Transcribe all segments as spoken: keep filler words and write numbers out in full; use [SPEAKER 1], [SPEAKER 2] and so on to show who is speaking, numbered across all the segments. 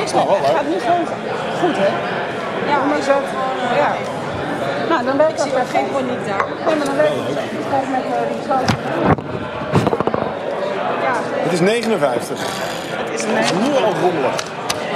[SPEAKER 1] niks meer. Het gaat niet zo goed, hè? Ja, maar is dat? Ja. Nou, dan werkt dat perfect. Geen paniek daar. Nee, maar dan werkt het. Kijk met uh, die schoot. Ja.
[SPEAKER 2] Het is negenenvijftig.
[SPEAKER 1] Het is
[SPEAKER 2] Het is nu al rommelig.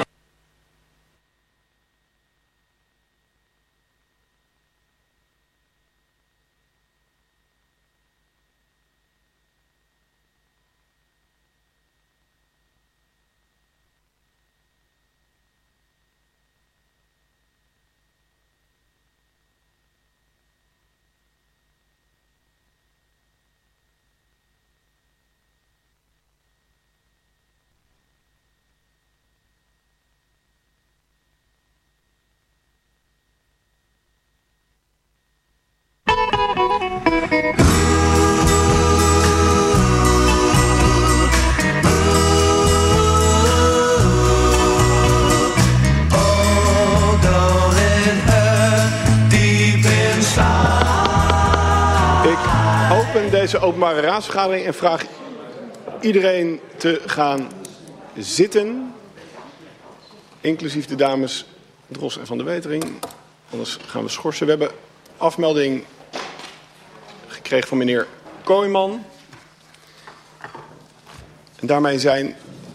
[SPEAKER 2] Deze openbare raadsvergadering en vraag iedereen te gaan zitten, inclusief de dames Dros en Van der Wetering. Anders gaan we schorsen. We hebben afmelding gekregen van meneer Kooijman. En daarmee zijn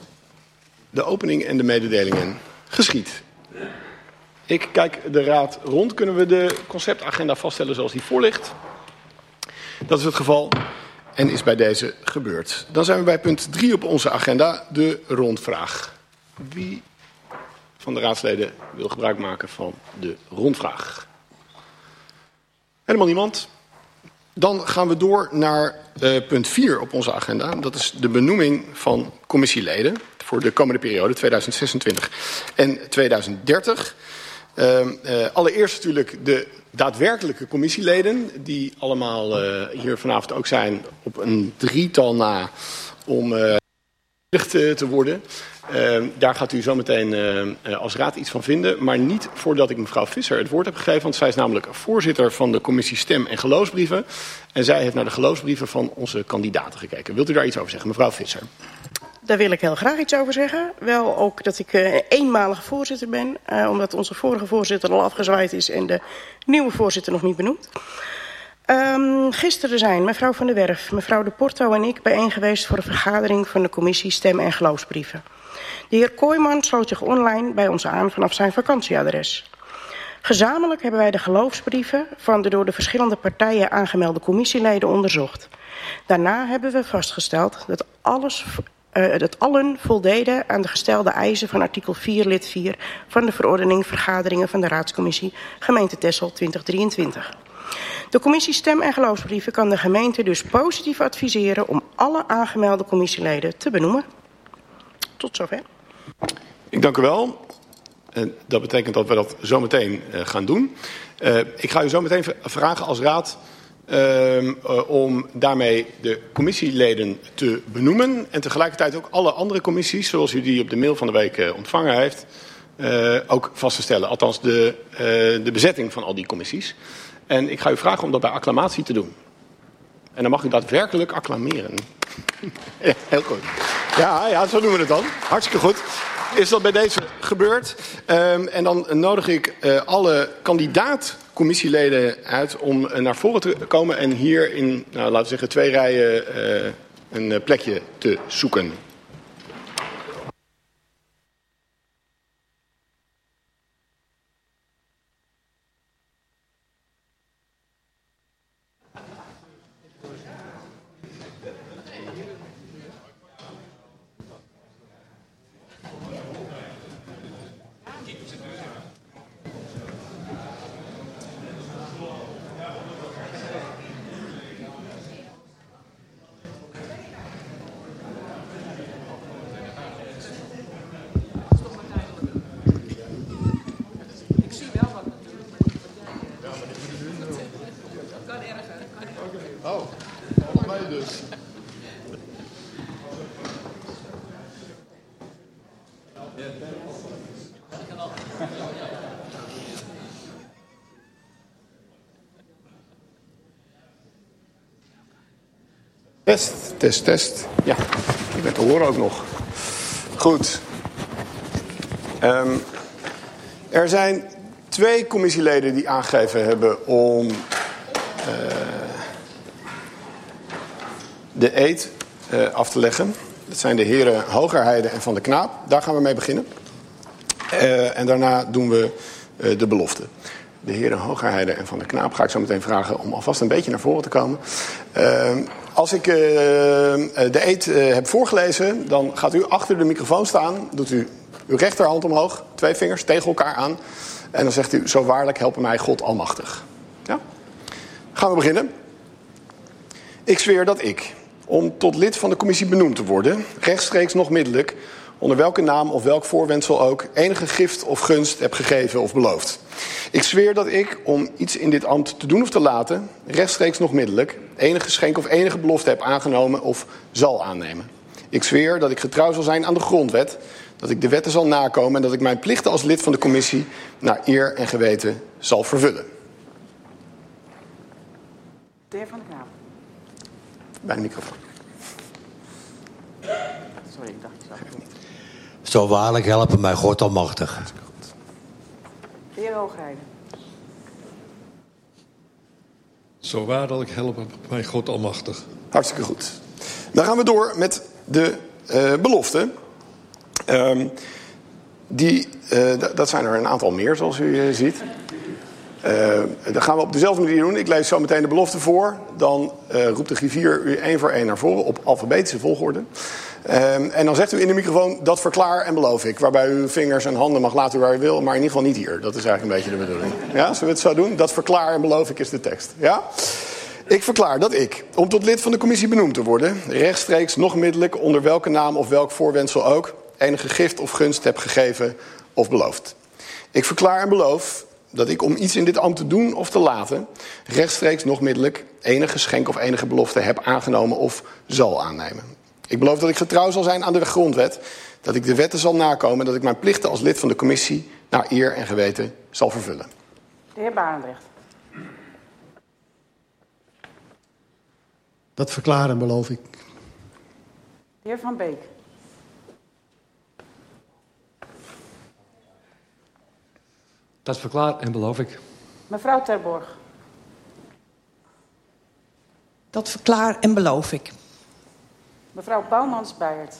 [SPEAKER 2] de opening en de mededelingen geschied. Ik kijk de raad rond. Kunnen we de conceptagenda vaststellen zoals die voor ligt? Dat is het geval en is bij deze gebeurd. Dan zijn we bij punt drie op onze agenda, de rondvraag. Wie van de raadsleden wil gebruik maken van de rondvraag? Helemaal niemand. Dan gaan we door naar uh, punt vier op onze agenda. Dat is de benoeming van commissieleden voor de komende periode tweeduizend zesentwintig en tweeduizend dertig. Uh, uh, allereerst natuurlijk de daadwerkelijke commissieleden, die allemaal uh, hier vanavond ook zijn op een drietal na om uh, te, te worden. Uh, daar gaat u zometeen uh, als raad iets van vinden, maar niet voordat ik mevrouw Visser het woord heb gegeven, want zij is namelijk voorzitter van de commissie Stem en Geloofsbrieven en zij heeft naar de geloofsbrieven van onze kandidaten gekeken. Wilt u daar iets over zeggen, mevrouw Visser?
[SPEAKER 3] Daar wil ik heel graag iets over zeggen. Wel ook dat ik uh, eenmalige voorzitter ben, uh, omdat onze vorige voorzitter al afgezwaaid is en de nieuwe voorzitter nog niet benoemd. Um, gisteren zijn mevrouw Van der Werf, mevrouw De Porto en ik bijeen geweest voor een vergadering van de commissie Stem en Geloofsbrieven. De heer Kooijman sloot zich online bij ons aan vanaf zijn vakantieadres. Gezamenlijk hebben wij de geloofsbrieven van de door de verschillende partijen aangemelde commissieleden onderzocht. Daarna hebben we vastgesteld dat alles... Uh, dat allen voldeden aan de gestelde eisen van artikel vier lid vier van de verordening vergaderingen van de Raadscommissie Gemeente Texel twintig drieëntwintig. De commissie Stem en Geloofsbrieven kan de gemeente dus positief adviseren om alle aangemelde commissieleden te benoemen. Tot zover.
[SPEAKER 2] Ik dank u wel. En dat betekent dat we dat zo meteen uh, gaan doen. Uh, ik ga u zo meteen vragen als raad Uh, uh, om daarmee de commissieleden te benoemen en tegelijkertijd ook alle andere commissies, zoals u die op de mail van de week uh, ontvangen heeft, uh, ook vast te stellen. Althans de, uh, de bezetting van al die commissies. En ik ga u vragen om dat bij acclamatie te doen. En dan mag u daadwerkelijk acclameren. Ja, heel goed. Ja, ja, zo doen we het dan. Hartstikke goed. Is dat bij deze gebeurd? Um, en dan nodig ik uh, alle kandidaat-commissieleden uit om uh, naar voren te komen en hier in, nou, laten we zeggen, twee rijen uh, een uh, plekje te zoeken. Test, test, test. Ja, ik ben te horen ook nog. Goed. Um, er zijn twee commissieleden die aangegeven hebben om uh, de eed uh, af te leggen. Dat zijn de heren Hogerheide en Van der Knaap. Daar gaan we mee beginnen. Uh, en daarna doen we uh, de belofte. De heren Hogerheide en Van der Knaap ga ik zo meteen vragen om alvast een beetje naar voren te komen. Uh, als ik uh, de eed uh, heb voorgelezen, dan gaat u achter de microfoon staan. Doet u uw rechterhand omhoog, twee vingers tegen elkaar aan. En dan zegt u, zo waarlijk helpen mij God almachtig. Ja? Gaan we beginnen. Ik zweer dat ik, om tot lid van de commissie benoemd te worden, rechtstreeks nog middelijk, onder welke naam of welk voorwendsel ook, enige gift of gunst heb gegeven of beloofd. Ik zweer dat ik, om iets in dit ambt te doen of te laten, rechtstreeks nog middelijk, enige geschenk of enige belofte heb aangenomen of zal aannemen. Ik zweer dat ik getrouw zal zijn aan de grondwet, dat ik de wetten zal nakomen en dat ik mijn plichten als lid van de commissie naar eer en geweten zal vervullen.
[SPEAKER 1] De heer Van der Knaap.
[SPEAKER 2] Bij de microfoon.
[SPEAKER 1] Sorry, ik dacht zo.
[SPEAKER 4] Zo waarlijk helpen mij God almachtig.
[SPEAKER 1] De heer Hoogheide.
[SPEAKER 5] Zo waarlijk helpen mij God almachtig.
[SPEAKER 2] Hartstikke goed. Dan gaan we door met de uh, belofte. Um, die, uh, d- dat zijn er een aantal meer, zoals u uh, ziet. Uh, dat gaan we op dezelfde manier doen. Ik lees zo meteen de belofte voor. Dan uh, roept de griffier u één voor één naar voren op alfabetische volgorde. Um, en dan zegt u in de microfoon, dat verklaar en beloof ik. Waarbij u vingers en handen mag laten waar u wil, maar in ieder geval niet hier. Dat is eigenlijk een beetje de bedoeling. Ja, zullen we het zo doen? Dat verklaar en beloof ik is de tekst. Ja? Ik verklaar dat ik, om tot lid van de commissie benoemd te worden, rechtstreeks nog middelijk, onder welke naam of welk voorwendsel ook, enige gift of gunst heb gegeven of beloofd. Ik verklaar en beloof dat ik, om iets in dit ambt te doen of te laten, rechtstreeks nog middelijk enige geschenk of enige belofte heb aangenomen of zal aannemen. Ik beloof dat ik getrouw zal zijn aan de grondwet, dat ik de wetten zal nakomen en dat ik mijn plichten als lid van de commissie naar eer en geweten zal vervullen.
[SPEAKER 1] De heer Barendrecht.
[SPEAKER 6] Dat verklaar en beloof ik.
[SPEAKER 1] De heer Van Beek.
[SPEAKER 5] Dat verklaar en beloof ik.
[SPEAKER 1] Mevrouw Terborg.
[SPEAKER 7] Dat verklaar en beloof ik.
[SPEAKER 1] Mevrouw Bouwmans-Beijert.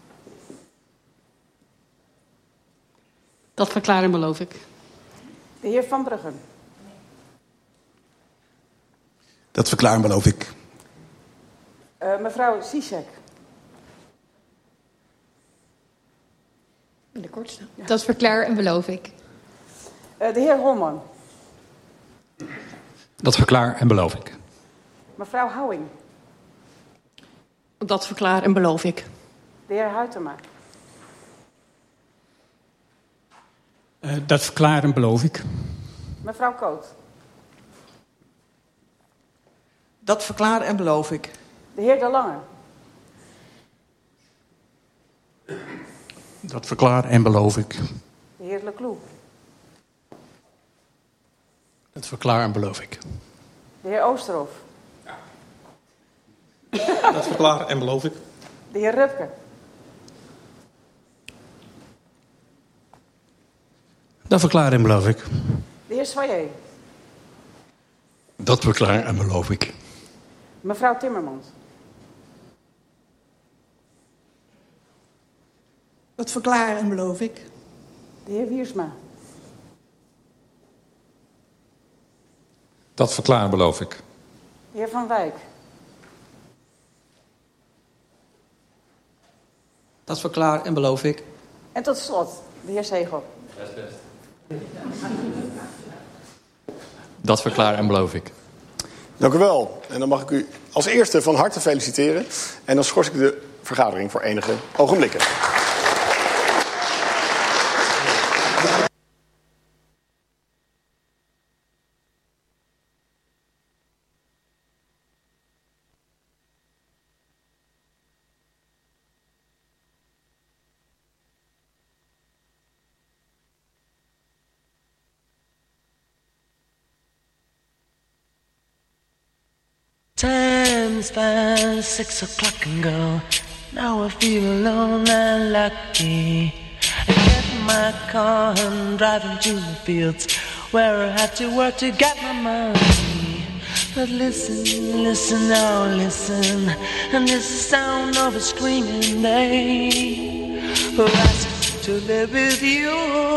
[SPEAKER 8] Dat verklaar en beloof ik.
[SPEAKER 1] De heer Van Bruggen.
[SPEAKER 6] Dat verklaar en beloof ik.
[SPEAKER 1] Uh, mevrouw Zizek.
[SPEAKER 8] De kortste. Dat verklaar en beloof ik.
[SPEAKER 1] Uh, de heer Holman.
[SPEAKER 5] Dat verklaar en beloof ik.
[SPEAKER 1] Mevrouw Houwing.
[SPEAKER 7] Dat verklaar en beloof ik.
[SPEAKER 1] De heer Huytema.
[SPEAKER 9] Uh, dat verklaar en beloof ik.
[SPEAKER 1] Mevrouw Koot.
[SPEAKER 7] Dat verklaar en beloof ik.
[SPEAKER 1] De heer De Lange.
[SPEAKER 9] Dat verklaar en beloof ik.
[SPEAKER 1] De heer Lecloux.
[SPEAKER 9] Dat verklaar en beloof ik.
[SPEAKER 1] De heer Oosterhof.
[SPEAKER 9] Dat verklaar en beloof ik.
[SPEAKER 1] De heer Rupke.
[SPEAKER 9] Dat verklaar en beloof ik.
[SPEAKER 1] De heer Soyer.
[SPEAKER 9] Dat verklaar en beloof ik.
[SPEAKER 1] Mevrouw Timmermans.
[SPEAKER 7] Dat verklaar en beloof ik.
[SPEAKER 1] De heer Wiersma.
[SPEAKER 5] Dat verklaar en beloof ik.
[SPEAKER 1] De heer Van Wijk.
[SPEAKER 7] Dat verklaar en beloof ik.
[SPEAKER 1] En tot slot, de heer Zegel.
[SPEAKER 5] Dat verklaar en beloof ik.
[SPEAKER 2] Dank u wel. En dan mag ik u als eerste van harte feliciteren. En dan schors ik de vergadering voor enige ogenblikken.
[SPEAKER 10] Time's past six o'clock and go. Now I feel alone and lucky. I get my car and driving to the fields where I had to work to get my money. But listen, listen, now listen, and this is the sound of a screaming day who asked to live with you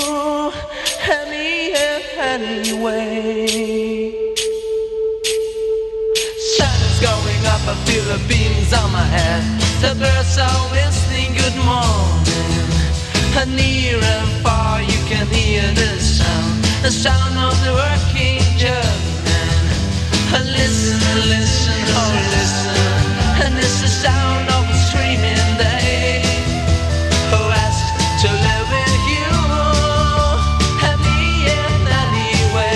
[SPEAKER 10] any anyway. Sun is going up, I feel the beams on my head. The birds are whistling good morning, and near and far you can hear the sound, the sound of the working German. And listen, listen, oh listen, and it's the sound of a screaming day who asked to live with you and me in any way.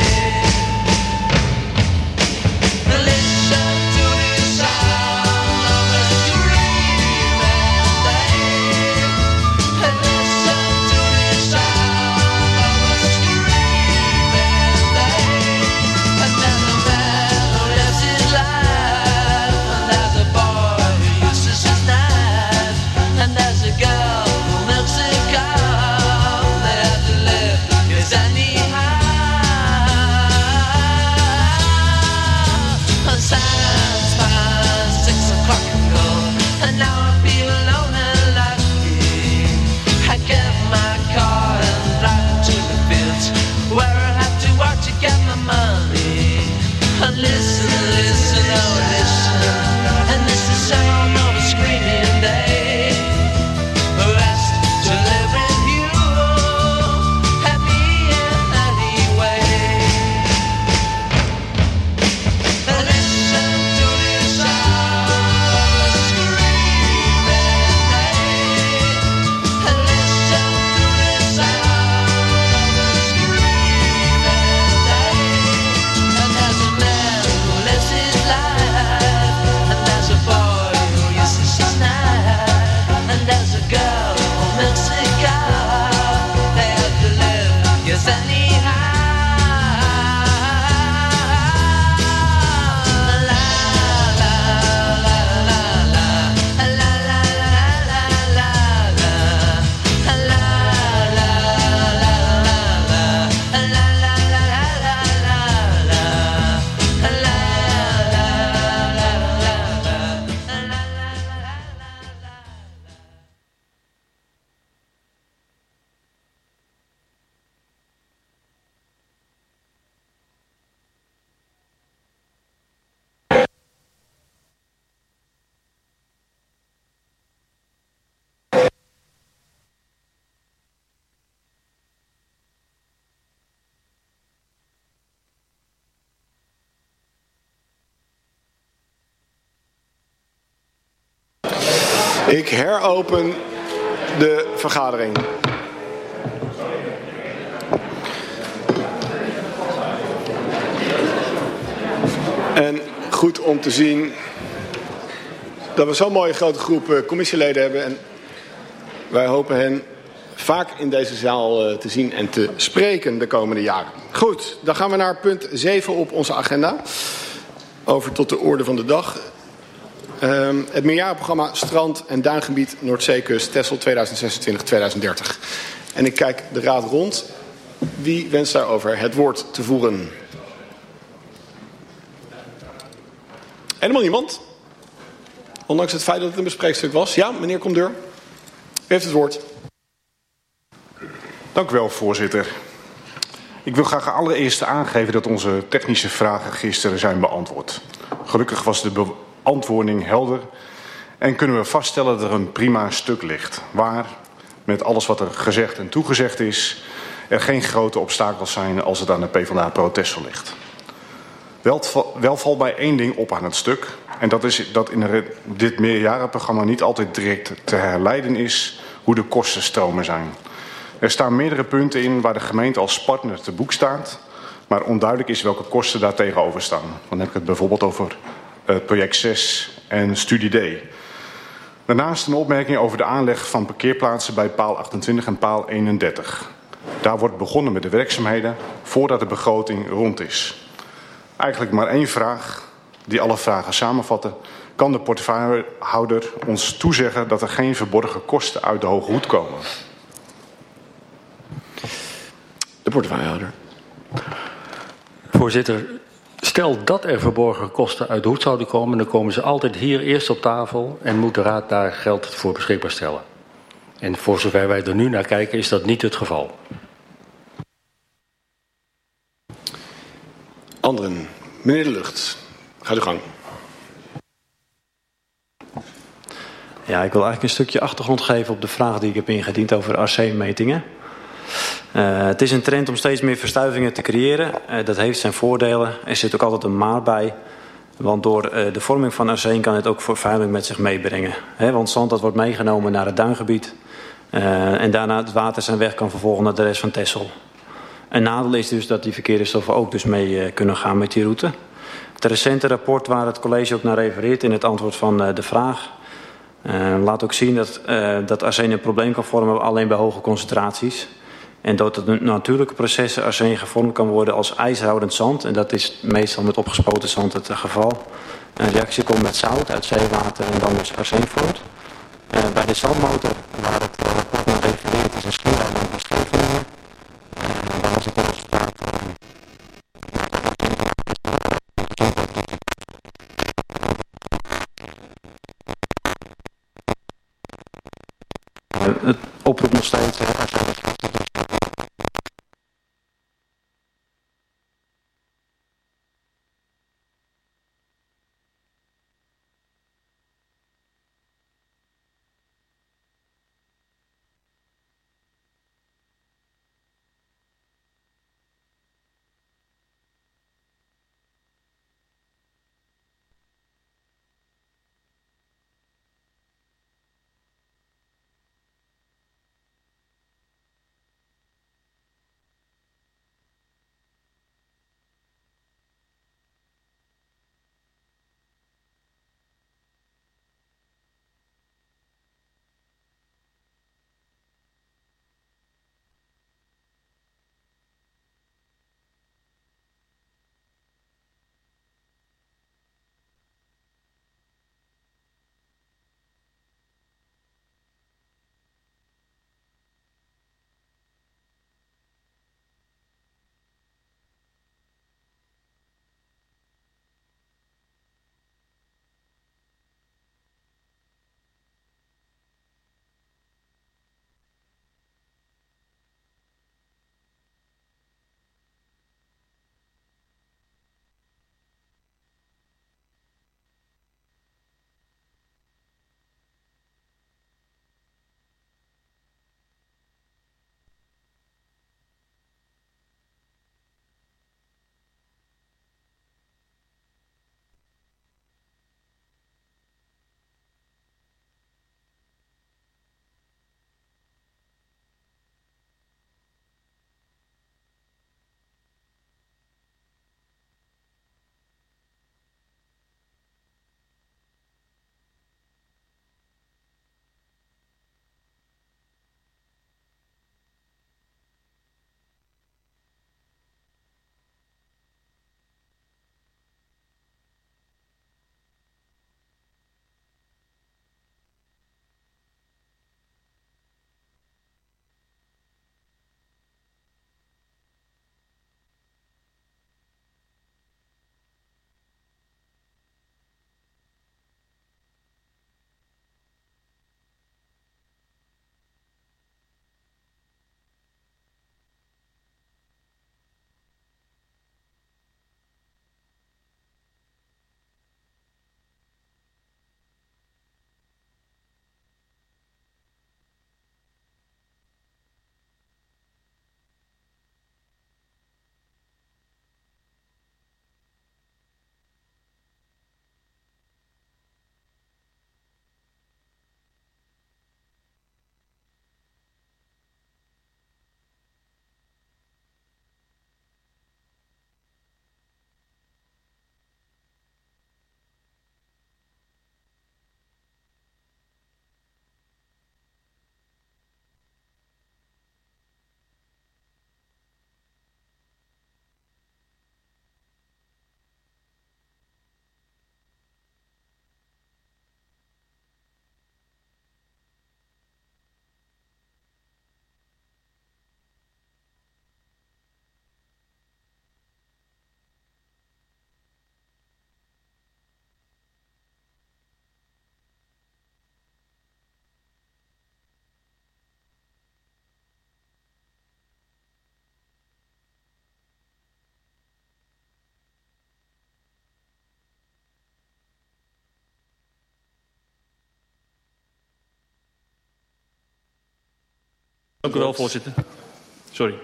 [SPEAKER 10] Listen to the sound of a screaming day, and listen to the sound of a screaming day. And then a man who lives his life, and there's a boy who uses his knife, and there's a girl who milks a cow. They have to live, 'cause anyhow. And sands past six o'clock ago, and now I feel alone and lucky. I get my car and drive to the fields where I have to work to get my money. And listen, listen, oh listen, and this is the sound of a screaming day who asked to live with you and me in any way. And listen to the sound of a screaming day, and listen to the sound of a screaming day. And there's a man who lives his life, and there's a boy who uses his knife, and there's a girl who milks a cow. They have to live, yes anyhow. La la la la la, la la la la la, la la la la la, la la la la la, la
[SPEAKER 2] Ik heropen de vergadering. En goed om te zien dat we zo'n mooie grote groep commissieleden hebben. En wij hopen hen vaak in deze zaal te zien en te spreken de komende jaren. Goed, dan gaan we naar punt zeven op onze agenda. Over tot de orde van de dag. Um, het meerjarenprogramma Strand- en Duingebied Noordzeekust Texel tweeduizend zesentwintig tot tweeduizend dertig. En ik kijk de raad rond. Wie wenst daarover het woord te voeren? Helemaal niemand? Ondanks het feit dat het een bespreekstuk was. Ja, meneer Comdeur. U heeft het woord.
[SPEAKER 11] Dank u wel, voorzitter. Ik wil graag allereerst aangeven dat onze technische vragen gisteren zijn beantwoord. Gelukkig was de beantwoording helder en kunnen we vaststellen dat er een prima stuk ligt. Waar, met alles wat er gezegd en toegezegd is, er geen grote obstakels zijn als het aan de PvdA Pro Texel ligt. Wel, wel valt mij één ding op aan het stuk. En dat is dat in dit meerjarenprogramma niet altijd direct te herleiden is hoe de kostenstromen zijn. Er staan meerdere punten in waar de gemeente als partner te boek staat, maar onduidelijk is welke kosten daar tegenover staan. Dan heb ik het bijvoorbeeld over uh, project zes en studie D. Daarnaast een opmerking over de aanleg van parkeerplaatsen bij paal achtentwintig en paal eenendertig. Daar wordt begonnen met de werkzaamheden voordat de begroting rond is. Eigenlijk maar één vraag die alle vragen samenvatten. Kan de portefeuillehouder ons toezeggen dat er geen verborgen kosten uit de hoge hoed komen?
[SPEAKER 2] De portefeuillehouder.
[SPEAKER 12] Voorzitter, stel dat er verborgen kosten uit de hoed zouden komen, dan komen ze altijd hier eerst op tafel en moet de Raad daar geld voor beschikbaar stellen. En voor zover wij er nu naar kijken is dat niet het geval.
[SPEAKER 2] Anderen. Meneer De Lucht, ga uw gang.
[SPEAKER 13] Ja, ik wil eigenlijk een stukje achtergrond geven op de vraag die ik heb ingediend over R C-metingen. Uh, het is een trend om steeds meer verstuivingen te creëren. Uh, dat heeft zijn voordelen. Er zit ook altijd een maar bij. Want door uh, de vorming van arsen kan het ook vervuiling met zich meebrengen. He, want zand dat wordt meegenomen naar het duingebied. Uh, en daarna het water zijn weg kan vervolgen naar de rest van Texel. Een nadeel is dus dat die verkeerde stoffen ook dus mee uh, kunnen gaan met die route. Het recente rapport waar het college ook naar refereert in het antwoord van uh, de vraag. Uh, laat ook zien dat, uh, dat arsen een probleem kan vormen alleen bij hoge concentraties. En dat het natuurlijke processen arsen gevormd kan worden als ijshoudend zand. En dat is meestal met opgespoten zand het geval. Een reactie komt met zout uit zeewater en dan dus arsen voort. Uh, bij de zandmotor, waar het uh, rapport naar refereert, is een schiereiland bij Scheveningen. Uh, daar was het resultaat. Uh, het oproept nog steeds. Uh,
[SPEAKER 14] Dank u wel, voorzitter. Sorry.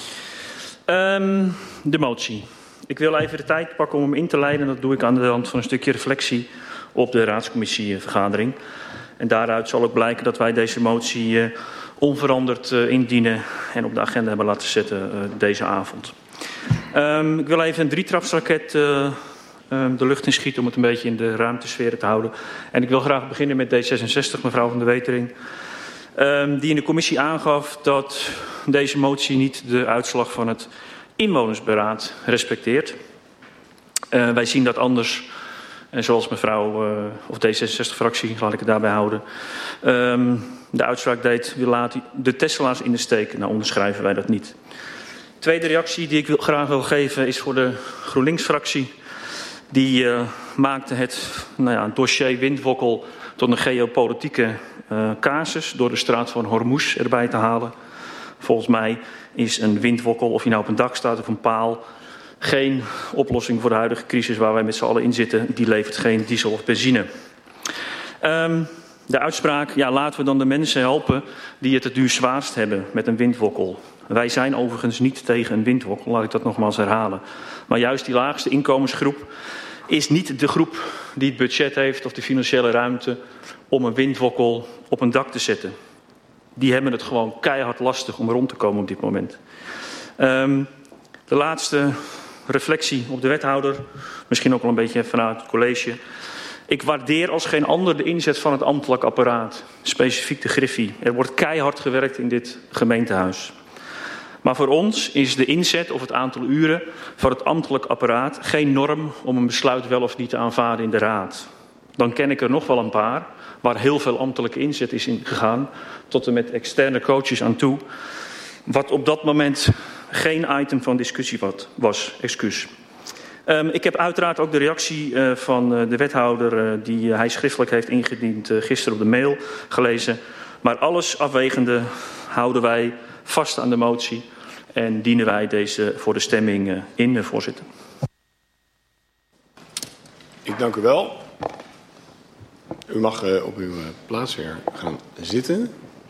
[SPEAKER 14] Um, de motie. Ik wil even de tijd pakken om hem in te leiden. Dat doe ik aan de hand van een stukje reflectie op de raadscommissievergadering. En daaruit zal ook blijken dat wij deze motie uh, onveranderd uh, indienen en op de agenda hebben laten zetten uh, deze avond. Um, ik wil even een drietrapsraket uh, um, de lucht inschieten om het een beetje in de ruimtesfeer te houden. En ik wil graag beginnen met D zesenzestig, mevrouw Van der Wetering. Um, die in de commissie aangaf dat deze motie niet de uitslag van het inwonersberaad respecteert. Uh, wij zien dat anders. En zoals mevrouw, uh, of D zesenzestig-fractie, laat ik het daarbij houden, um, de uitspraak deed, we laten de Tesselaars in de steek. Nou, onderschrijven wij dat niet. Tweede reactie die ik wil, graag wil geven is voor de GroenLinks-fractie. Die uh, maakte het nou ja, dossier windwokkel tot een geopolitieke uh, casus door de straat van Hormuz erbij te halen. Volgens mij is een windwokkel, of je nou op een dak staat of een paal, geen oplossing voor de huidige crisis waar wij met z'n allen in zitten. Die levert geen diesel of benzine. Um, de uitspraak, ja, laten we dan de mensen helpen die het het nu zwaarst hebben met een windwokkel. Wij zijn overigens niet tegen een windwokkel, laat ik dat nogmaals herhalen. Maar juist die laagste inkomensgroep is niet de groep die het budget heeft of de financiële ruimte om een windwokkel op een dak te zetten. Die hebben het gewoon keihard lastig om rond te komen op dit moment. Um, de laatste reflectie op de wethouder, misschien ook wel een beetje vanuit het college. Ik waardeer als geen ander de inzet van het ambtelijk apparaat, specifiek de Griffie. Er wordt keihard gewerkt in dit gemeentehuis. Maar voor ons is de inzet of het aantal uren voor het ambtelijk apparaat geen norm om een besluit wel of niet te aanvaarden in de raad. Dan ken ik er nog wel een paar waar heel veel ambtelijke inzet is in gegaan, tot en met externe coaches aan toe, wat op dat moment geen item van discussie was. Excuus. Um, ik heb uiteraard ook de reactie uh, van uh, de wethouder uh, die uh, hij schriftelijk heeft ingediend uh, gisteren op de mail gelezen. Maar alles afwegende houden wij vast aan de motie en dienen wij deze voor de stemming uh, in, uh, voorzitter.
[SPEAKER 2] Ik dank u wel. U mag uh, op uw uh, plaats weer gaan zitten.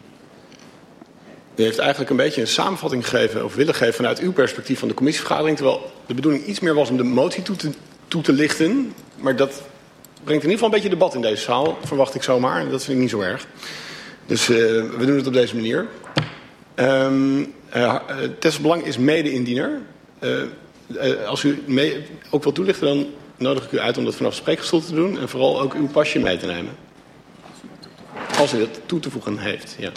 [SPEAKER 2] U heeft eigenlijk een beetje een samenvatting gegeven, of willen geven vanuit uw perspectief van de commissievergadering. Terwijl de bedoeling iets meer was om de motie toe te, toe te lichten. Maar dat brengt in ieder geval een beetje debat in deze zaal, verwacht ik zomaar. En dat vind ik niet zo erg. Dus uh, we doen het op deze manier. Um, uh, Tessel Belang is mede-indiener. Uh, uh, als u mee, ook wilt toelichten, dan nodig ik u uit om dat vanaf de spreekgestoel te doen. En vooral ook uw pasje mee te nemen. Als u dat toe te voegen heeft, ja.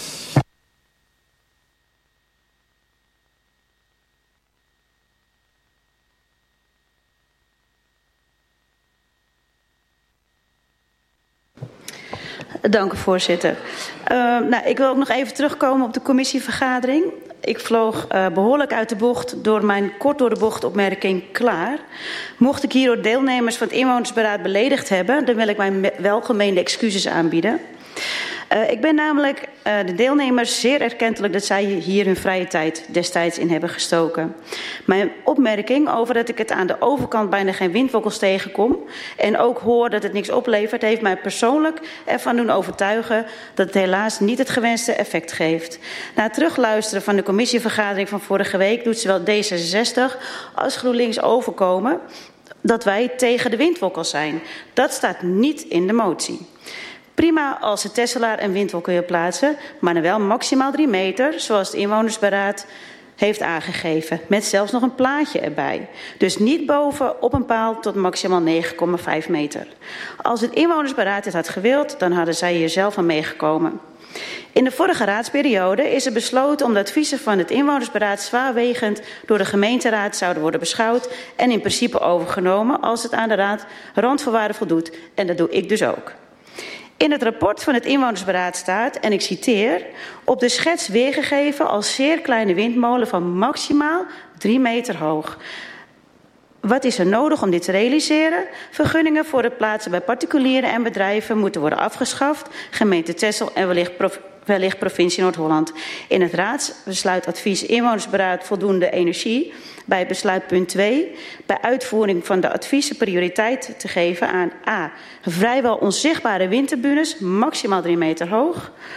[SPEAKER 15] Dank u, voorzitter. Uh, nou, ik wil ook nog even terugkomen op de commissievergadering. Ik vloog uh, behoorlijk uit de bocht door mijn kort door de bocht opmerking klaar. Mocht ik hierdoor deelnemers van het inwonersberaad beledigd hebben, dan wil ik mijn welgemeende excuses aanbieden. Uh, ik ben namelijk uh, de deelnemers zeer erkentelijk dat zij hier hun vrije tijd destijds in hebben gestoken. Mijn opmerking over dat ik het aan de overkant bijna geen windwokkels tegenkom en ook hoor dat het niks oplevert, heeft mij persoonlijk ervan doen overtuigen dat het helaas niet het gewenste effect geeft. Na het terugluisteren van de commissievergadering van vorige week doet zowel D zesenzestig als GroenLinks overkomen dat wij tegen de windwokkels zijn. Dat staat niet in de motie. Prima als de Tesselaar een windwolk wil plaatsen, maar dan wel maximaal drie meter, zoals het inwonersberaad heeft aangegeven, met zelfs nog een plaatje erbij. Dus niet boven op een paal tot maximaal negen komma vijf meter. Als het inwonersberaad dit had gewild, dan hadden zij hier zelf aan meegekomen. In de vorige raadsperiode is er besloten om de adviezen van het inwonersberaad zwaarwegend door de gemeenteraad zouden worden beschouwd en in principe overgenomen als het aan de raad randvoorwaarden voldoet. En dat doe ik dus ook. In het rapport van het inwonersberaad staat, en ik citeer, op de schets weergegeven als zeer kleine windmolen van maximaal drie meter hoog. Wat is er nodig om dit te realiseren? Vergunningen voor het plaatsen bij particulieren en bedrijven moeten worden afgeschaft. Gemeente Texel en wellicht, prof, wellicht provincie Noord-Holland. In het raadsbesluitadvies inwonersberaad voldoende energie bij besluit punt twee, bij uitvoering van de adviezen prioriteit te geven aan a. vrijwel onzichtbare windturbines, maximaal drie meter hoog.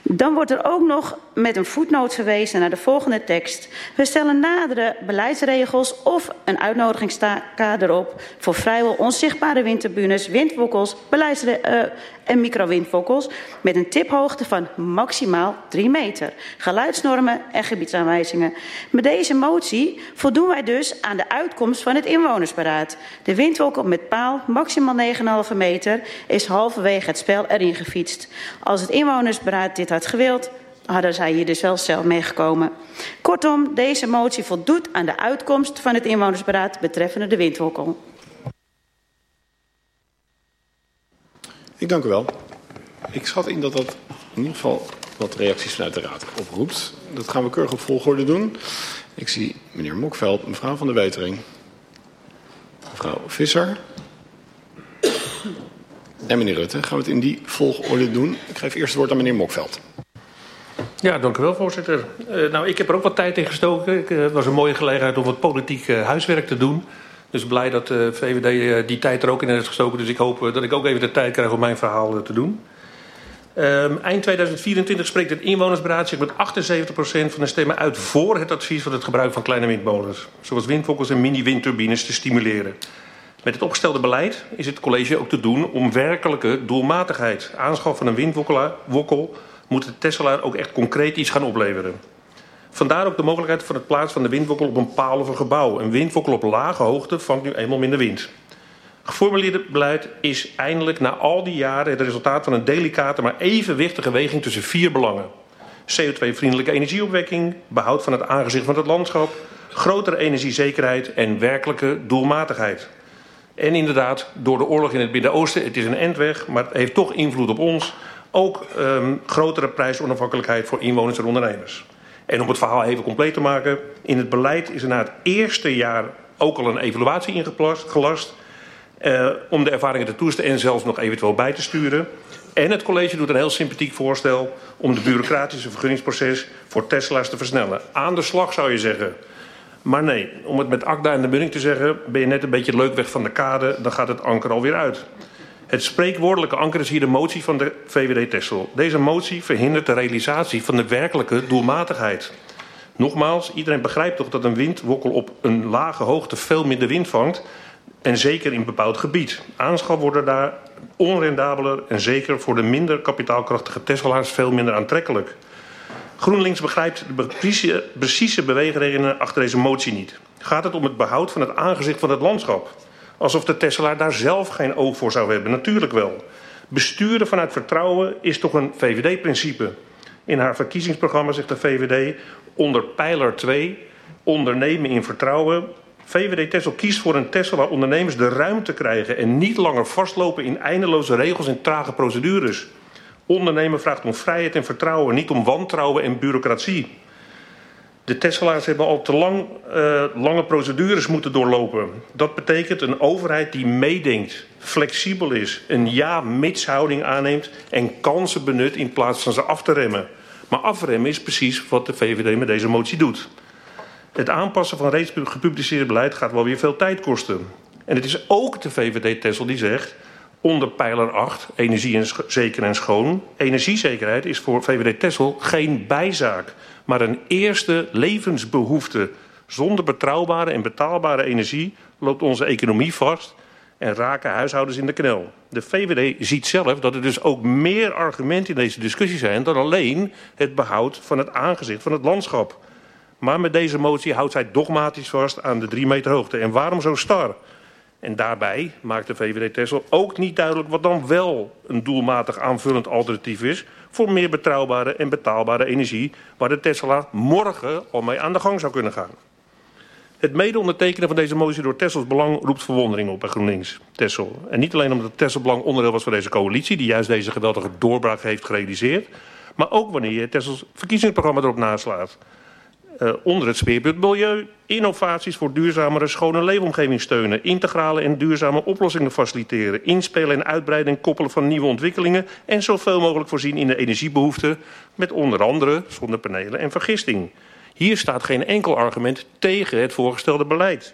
[SPEAKER 15] Dan wordt er ook nog met een voetnoot verwezen naar de volgende tekst. We stellen nadere beleidsregels of een uitnodigingskader op voor vrijwel onzichtbare windturbines, windwokkels beleidsre- uh, en microwindwokkels met een tiphoogte van maximaal drie meter. Geluidsnormen en gebiedsaanwijzingen. Met deze motie voldoen wij dus aan de uitkomst van het inwonersberaad. De windwokkel met paal maximaal negen komma vijf meter is halverwege het spel erin gefietst. Als het inwonersberaad dit had gewild, hadden zij hier dus wel zelf meegekomen. Kortom, deze motie voldoet aan de uitkomst van het inwonersberaad betreffende de windwokkel.
[SPEAKER 2] Ik dank u wel. Ik schat in dat dat in ieder geval wat reacties vanuit de Raad oproept. Dat gaan we keurig op volgorde doen. Ik zie meneer Mokveld, mevrouw Van der Wetering, mevrouw Visser en meneer Rutte. Gaan we het in die volgorde doen? Ik geef eerst het woord aan meneer Mokveld.
[SPEAKER 16] Ja, dank u wel, voorzitter. Uh, nou, ik heb er ook wat tijd in gestoken. Het uh, was een mooie gelegenheid om wat politiek uh, huiswerk te doen. Dus blij dat de uh, V V D uh, die tijd er ook in heeft gestoken. Dus ik hoop uh, dat ik ook even de tijd krijg om mijn verhaal uh, te doen. Um, eind tweeduizend vierentwintig spreekt het inwonersberaad zich met achtenzeventig procent van de stemmen uit voor het advies van het gebruik van kleine windmolens, zoals windwokkels en mini-windturbines, te stimuleren. Met het opgestelde beleid is het college ook te doen om werkelijke doelmatigheid. Aanschaf van een windwokkel moet de tesselaar ook echt concreet iets gaan opleveren. Vandaar ook de mogelijkheid van het plaatsen van de windwokkel op een paal of een gebouw. Een windwokkel op lage hoogte vangt nu eenmaal minder wind. Geformuleerde beleid is eindelijk na al die jaren het resultaat van een delicate maar evenwichtige weging tussen vier belangen. C O twee vriendelijke energieopwekking, behoud van het aangezicht van het landschap, grotere energiezekerheid en werkelijke doelmatigheid. En inderdaad, door de oorlog in het Midden-Oosten, het is een endweg, maar het heeft toch invloed op ons. Ook um, grotere prijsonafhankelijkheid voor inwoners en ondernemers. En om het verhaal even compleet te maken, in het beleid is er na het eerste jaar ook al een evaluatie ingelast. Uh, om de ervaringen te toetsen en zelfs nog eventueel bij te sturen. En het college doet een heel sympathiek voorstel om de bureaucratische vergunningsproces voor Tesla's te versnellen. Aan de slag zou je zeggen. Maar nee, om het met Akda en de Munnik te zeggen, ben je net een beetje leuk weg van de kade, dan gaat het anker alweer uit. Het spreekwoordelijke anker is hier de motie van de V V D Texel. Deze motie verhindert de realisatie van de werkelijke doelmatigheid. Nogmaals, iedereen begrijpt toch dat een windwokkel op een lage hoogte veel minder wind vangt. En zeker in een bepaald gebied. Aanschaf worden daar onrendabeler en zeker voor de minder kapitaalkrachtige Tesla's veel minder aantrekkelijk. GroenLinks begrijpt de precieze, precieze beweegredenen achter deze motie niet. Gaat het om het behoud van het aangezicht van het landschap? Alsof de Tesselaar daar zelf geen oog voor zou hebben. Natuurlijk wel. Besturen vanuit vertrouwen is toch een V V D-principe. In haar verkiezingsprogramma zegt de V V D onder pijler twee, ondernemen in vertrouwen. V V D Texel kiest voor een Texel waar ondernemers de ruimte krijgen en niet langer vastlopen in eindeloze regels en trage procedures. Ondernemen vraagt om vrijheid en vertrouwen, niet om wantrouwen en bureaucratie. De Tesselaars hebben al te lang uh, lange procedures moeten doorlopen. Dat betekent een overheid die meedenkt, flexibel is, een ja-mits-houding aanneemt en kansen benut in plaats van ze af te remmen. Maar afremmen is precies wat de V V D met deze motie doet. Het aanpassen van reeds gepubliceerd beleid gaat wel weer veel tijd kosten. En het is ook de V V D Texel die zegt, onder pijler acht, energie en zeker en schoon. Energiezekerheid is voor V V D Texel geen bijzaak, maar een eerste levensbehoefte. Zonder betrouwbare en betaalbare energie loopt onze economie vast en raken huishoudens in de knel. De V V D ziet zelf dat er dus ook meer argumenten in deze discussie zijn dan alleen het behoud van het aangezicht van het landschap. Maar met deze motie houdt zij dogmatisch vast aan de drie meter hoogte. En waarom zo star? En daarbij maakt de V V D Texel ook niet duidelijk wat dan wel een doelmatig aanvullend alternatief is voor meer betrouwbare en betaalbare energie, waar de Tesselaar morgen al mee aan de gang zou kunnen gaan. Het mede-ondertekenen van deze motie door Tessels Belang roept verwondering op bij GroenLinks Texel. En niet alleen omdat Tessel Belang onderdeel was van deze coalitie, die juist deze geweldige doorbraak heeft gerealiseerd, maar ook wanneer je Tessels verkiezingsprogramma erop naslaat. Uh, onder het speerpunt milieu, innovaties voor duurzamere, schone leefomgeving steunen, integrale en duurzame oplossingen faciliteren, inspelen en uitbreiden en koppelen van nieuwe ontwikkelingen en zoveel mogelijk voorzien in de energiebehoeften met onder andere zonnepanelen en vergisting. Hier staat geen enkel argument tegen het voorgestelde beleid.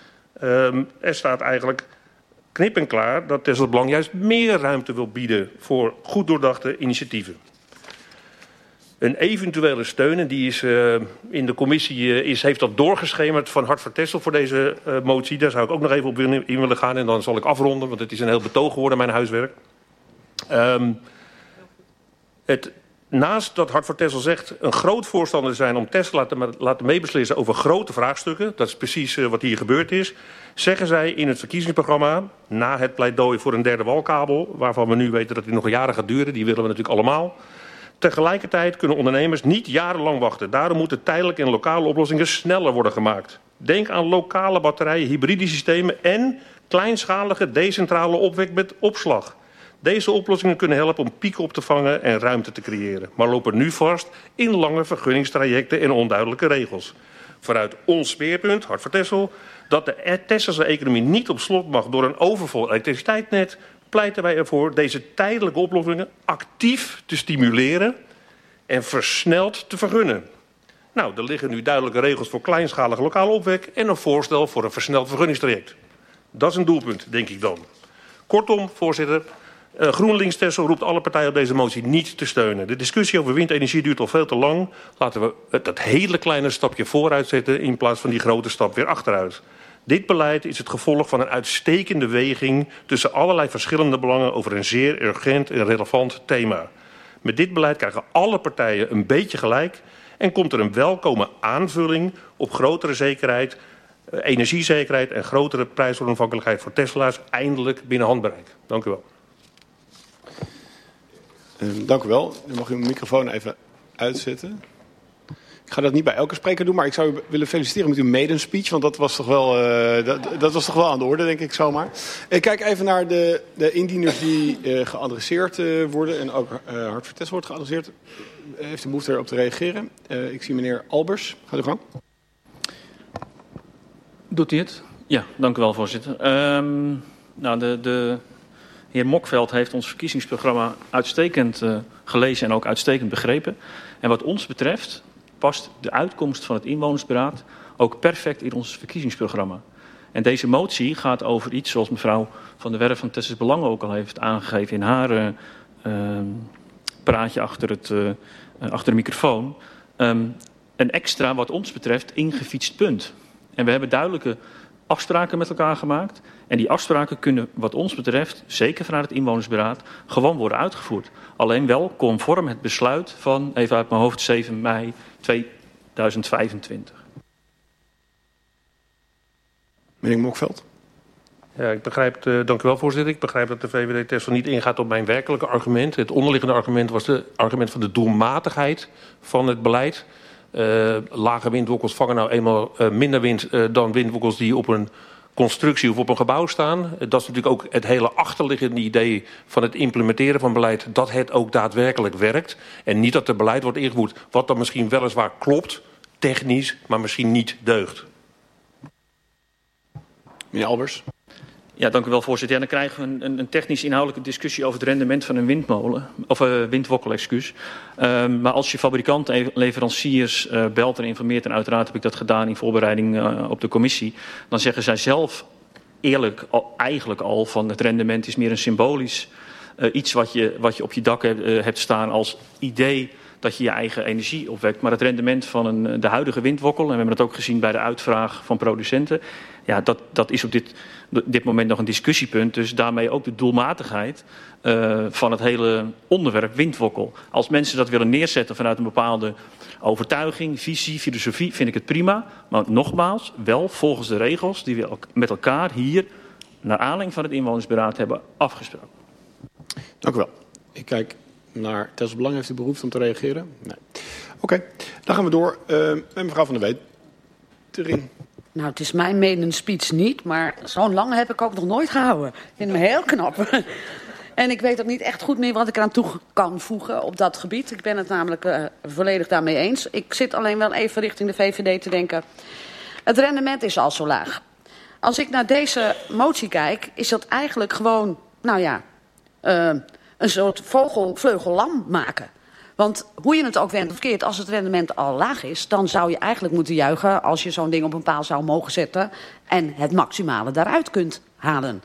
[SPEAKER 16] Um, er staat eigenlijk knip en klaar dat Texel Belang juist meer ruimte wil bieden voor goed doordachte initiatieven. een eventuele steun, en die is uh, in de commissie uh, is, heeft dat doorgeschemerd van Hart voor Texel voor deze uh, motie. Daar zou ik ook nog even op in, in willen gaan en dan zal ik afronden, want het is een heel betoog geworden, mijn huiswerk. Um, het, naast dat Hart voor Texel zegt een groot voorstander zijn om Tesla te laten meebeslissen over grote vraagstukken, dat is precies uh, wat hier gebeurd is, zeggen zij in het verkiezingsprogramma, na het pleidooi voor een derde walkabel, waarvan we nu weten dat die nog jaren gaat duren, die willen we natuurlijk allemaal. Tegelijkertijd kunnen ondernemers niet jarenlang wachten. Daarom moeten tijdelijke en lokale oplossingen sneller worden gemaakt. Denk aan lokale batterijen, hybride systemen en kleinschalige decentrale opwek met opslag. Deze oplossingen kunnen helpen om pieken op te vangen en ruimte te creëren, maar lopen nu vast in lange vergunningstrajecten en onduidelijke regels. Vanuit ons speerpunt, Hart voor Texel, dat de Tesselse economie niet op slot mag door een overvol elektriciteitsnet, pleiten wij ervoor deze tijdelijke oplossingen actief te stimuleren en versneld te vergunnen. Nou, er liggen nu duidelijke regels voor kleinschalige lokale opwek en een voorstel voor een versneld vergunningstraject. Dat is een doelpunt, denk ik dan. Kortom, voorzitter, uh, GroenLinks Texel roept alle partijen op deze motie niet te steunen. De discussie over windenergie duurt al veel te lang. Laten we dat hele kleine stapje vooruit zetten in plaats van die grote stap weer achteruit. Dit beleid is het gevolg van een uitstekende weging tussen allerlei verschillende belangen over een zeer urgent en relevant thema. Met dit beleid krijgen alle partijen een beetje gelijk en komt er een welkome aanvulling op grotere zekerheid, energiezekerheid en grotere prijsonafhankelijkheid voor Tesla's eindelijk binnen handbereik. Dank u wel.
[SPEAKER 2] Uh, dank u wel. Dan mag u uw microfoon even uitzetten. Ik ga dat niet bij elke spreker doen, maar ik zou u willen feliciteren met uw maiden speech, want dat was toch wel, uh, dat, dat was toch wel aan de orde, denk ik zomaar. Ik kijk even naar de, de indieners die uh, geadresseerd uh, worden en ook uh, Hart voor Texel wordt geadresseerd. Uh, heeft de behoefte erop te reageren? Uh, ik zie meneer Albers. Gaat u gang.
[SPEAKER 14] Doet hij het? Ja, dank u wel, voorzitter. Um, nou, de, de heer Mokveld heeft ons verkiezingsprogramma uitstekend uh, gelezen en ook uitstekend begrepen. En wat ons betreft past de uitkomst van het inwonersberaad ook perfect in ons verkiezingsprogramma. En deze motie gaat over iets zoals mevrouw Van der Werf van Tessels Belangen ook al heeft aangegeven in haar uh, uh, praatje achter, het, uh, achter de microfoon. Um, een extra, wat ons betreft, ingefietst punt. En we hebben duidelijke afspraken met elkaar gemaakt. En die afspraken kunnen, wat ons betreft, zeker vanuit het inwonersberaad, gewoon worden uitgevoerd. Alleen wel conform het besluit van, even uit mijn hoofd, zeven mei tweeduizend vijfentwintig.
[SPEAKER 2] Meneer Mokveld.
[SPEAKER 16] Ja, ik begrijp, uh, dank u wel, voorzitter. Ik begrijp dat de V V D-Texel niet ingaat op mijn werkelijke argument. Het onderliggende argument was het argument van de doelmatigheid van het beleid. Uh, lage windwokkels vangen nou eenmaal uh, minder wind uh, dan windwokkels die op een constructie of op een gebouw staan. Uh, dat is natuurlijk ook het hele achterliggende idee van het implementeren van beleid, dat het ook daadwerkelijk werkt. En niet dat er beleid wordt ingevoerd wat dan misschien weliswaar klopt, technisch, maar misschien niet deugt.
[SPEAKER 2] Meneer Albers.
[SPEAKER 14] Ja, dank u wel, voorzitter. Ja, dan krijgen we een, een, een technisch inhoudelijke discussie over het rendement van een windmolen. Of uh, windwokkel, excuus. Um, maar als je fabrikanten en leveranciers uh, belt en informeert, en uiteraard heb ik dat gedaan in voorbereiding uh, op de commissie, dan zeggen zij zelf eerlijk al, eigenlijk al van het rendement is meer een symbolisch uh, iets wat je, wat je op je dak hebt, uh, hebt staan als idee dat je je eigen energie opwekt. Maar het rendement van een, de huidige windwokkel, en we hebben dat ook gezien bij de uitvraag van producenten, ja, dat, dat is op dit, dit moment nog een discussiepunt. Dus daarmee ook de doelmatigheid uh, van het hele onderwerp windwokkel. Als mensen dat willen neerzetten vanuit een bepaalde overtuiging, visie, filosofie, vind ik het prima. Maar nogmaals, wel volgens de regels die we met elkaar hier, naar aanleiding van het inwonersberaad, hebben afgesproken.
[SPEAKER 2] Dank u wel. Ik kijk naar Tessels Belang. Heeft u behoefte om te reageren? Nee. Oké, okay. Dan gaan we door uh, met mevrouw Van der Wetering.
[SPEAKER 17] Nou, het is mijn maiden speech niet, maar zo'n lange heb ik ook nog nooit gehouden. Ik vind me heel knap. En ik weet ook niet echt goed meer wat ik eraan toe kan voegen op dat gebied. Ik ben het namelijk uh, volledig daarmee eens. Ik zit alleen wel even richting de V V D te denken. Het rendement is al zo laag. Als ik naar deze motie kijk, is dat eigenlijk gewoon, nou ja, uh, een soort vogelvleugellam maken. Want hoe je het ook wendt of keert, als het rendement al laag is, dan zou je eigenlijk moeten juichen als je zo'n ding op een paal zou mogen zetten en het maximale daaruit kunt halen.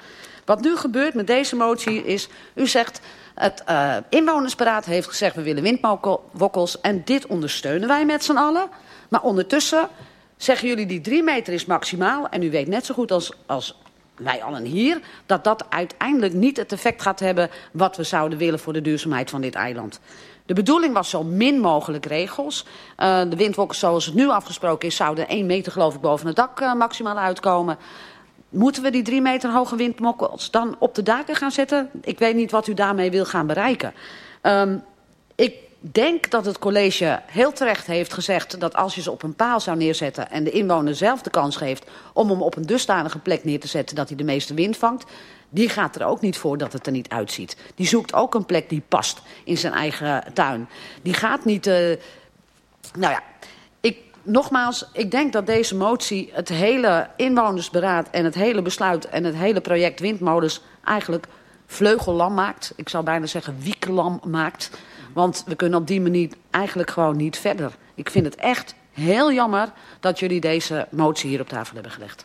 [SPEAKER 17] Wat nu gebeurt met deze motie is, u zegt, het uh, inwonersberaad heeft gezegd, we willen windwokkels en dit ondersteunen wij met z'n allen. Maar ondertussen zeggen jullie die drie meter is maximaal en u weet net zo goed als, als wij allen hier, dat dat uiteindelijk niet het effect gaat hebben wat we zouden willen voor de duurzaamheid van dit eiland. De bedoeling was zo min mogelijk regels. Uh, de windwokkels zoals het nu afgesproken is, zouden één meter geloof ik boven het dak uh, maximaal uitkomen. Moeten we die drie meter hoge windwokkels dan op de daken gaan zetten? Ik weet niet wat u daarmee wil gaan bereiken. Um, ik denk dat het college heel terecht heeft gezegd dat als je ze op een paal zou neerzetten en de inwoner zelf de kans geeft om hem op een dusdanige plek neer te zetten dat hij de meeste wind vangt, die gaat er ook niet voor dat het er niet uitziet. Die zoekt ook een plek die past in zijn eigen tuin. Die gaat niet... Uh, nou ja, ik, nogmaals, ik denk dat deze motie het hele inwonersberaad en het hele besluit en het hele project windmolens eigenlijk vleugellam maakt. Ik zou bijna zeggen wiekelam maakt. Want we kunnen op die manier eigenlijk gewoon niet verder. Ik vind het echt heel jammer dat jullie deze motie hier op tafel hebben gelegd.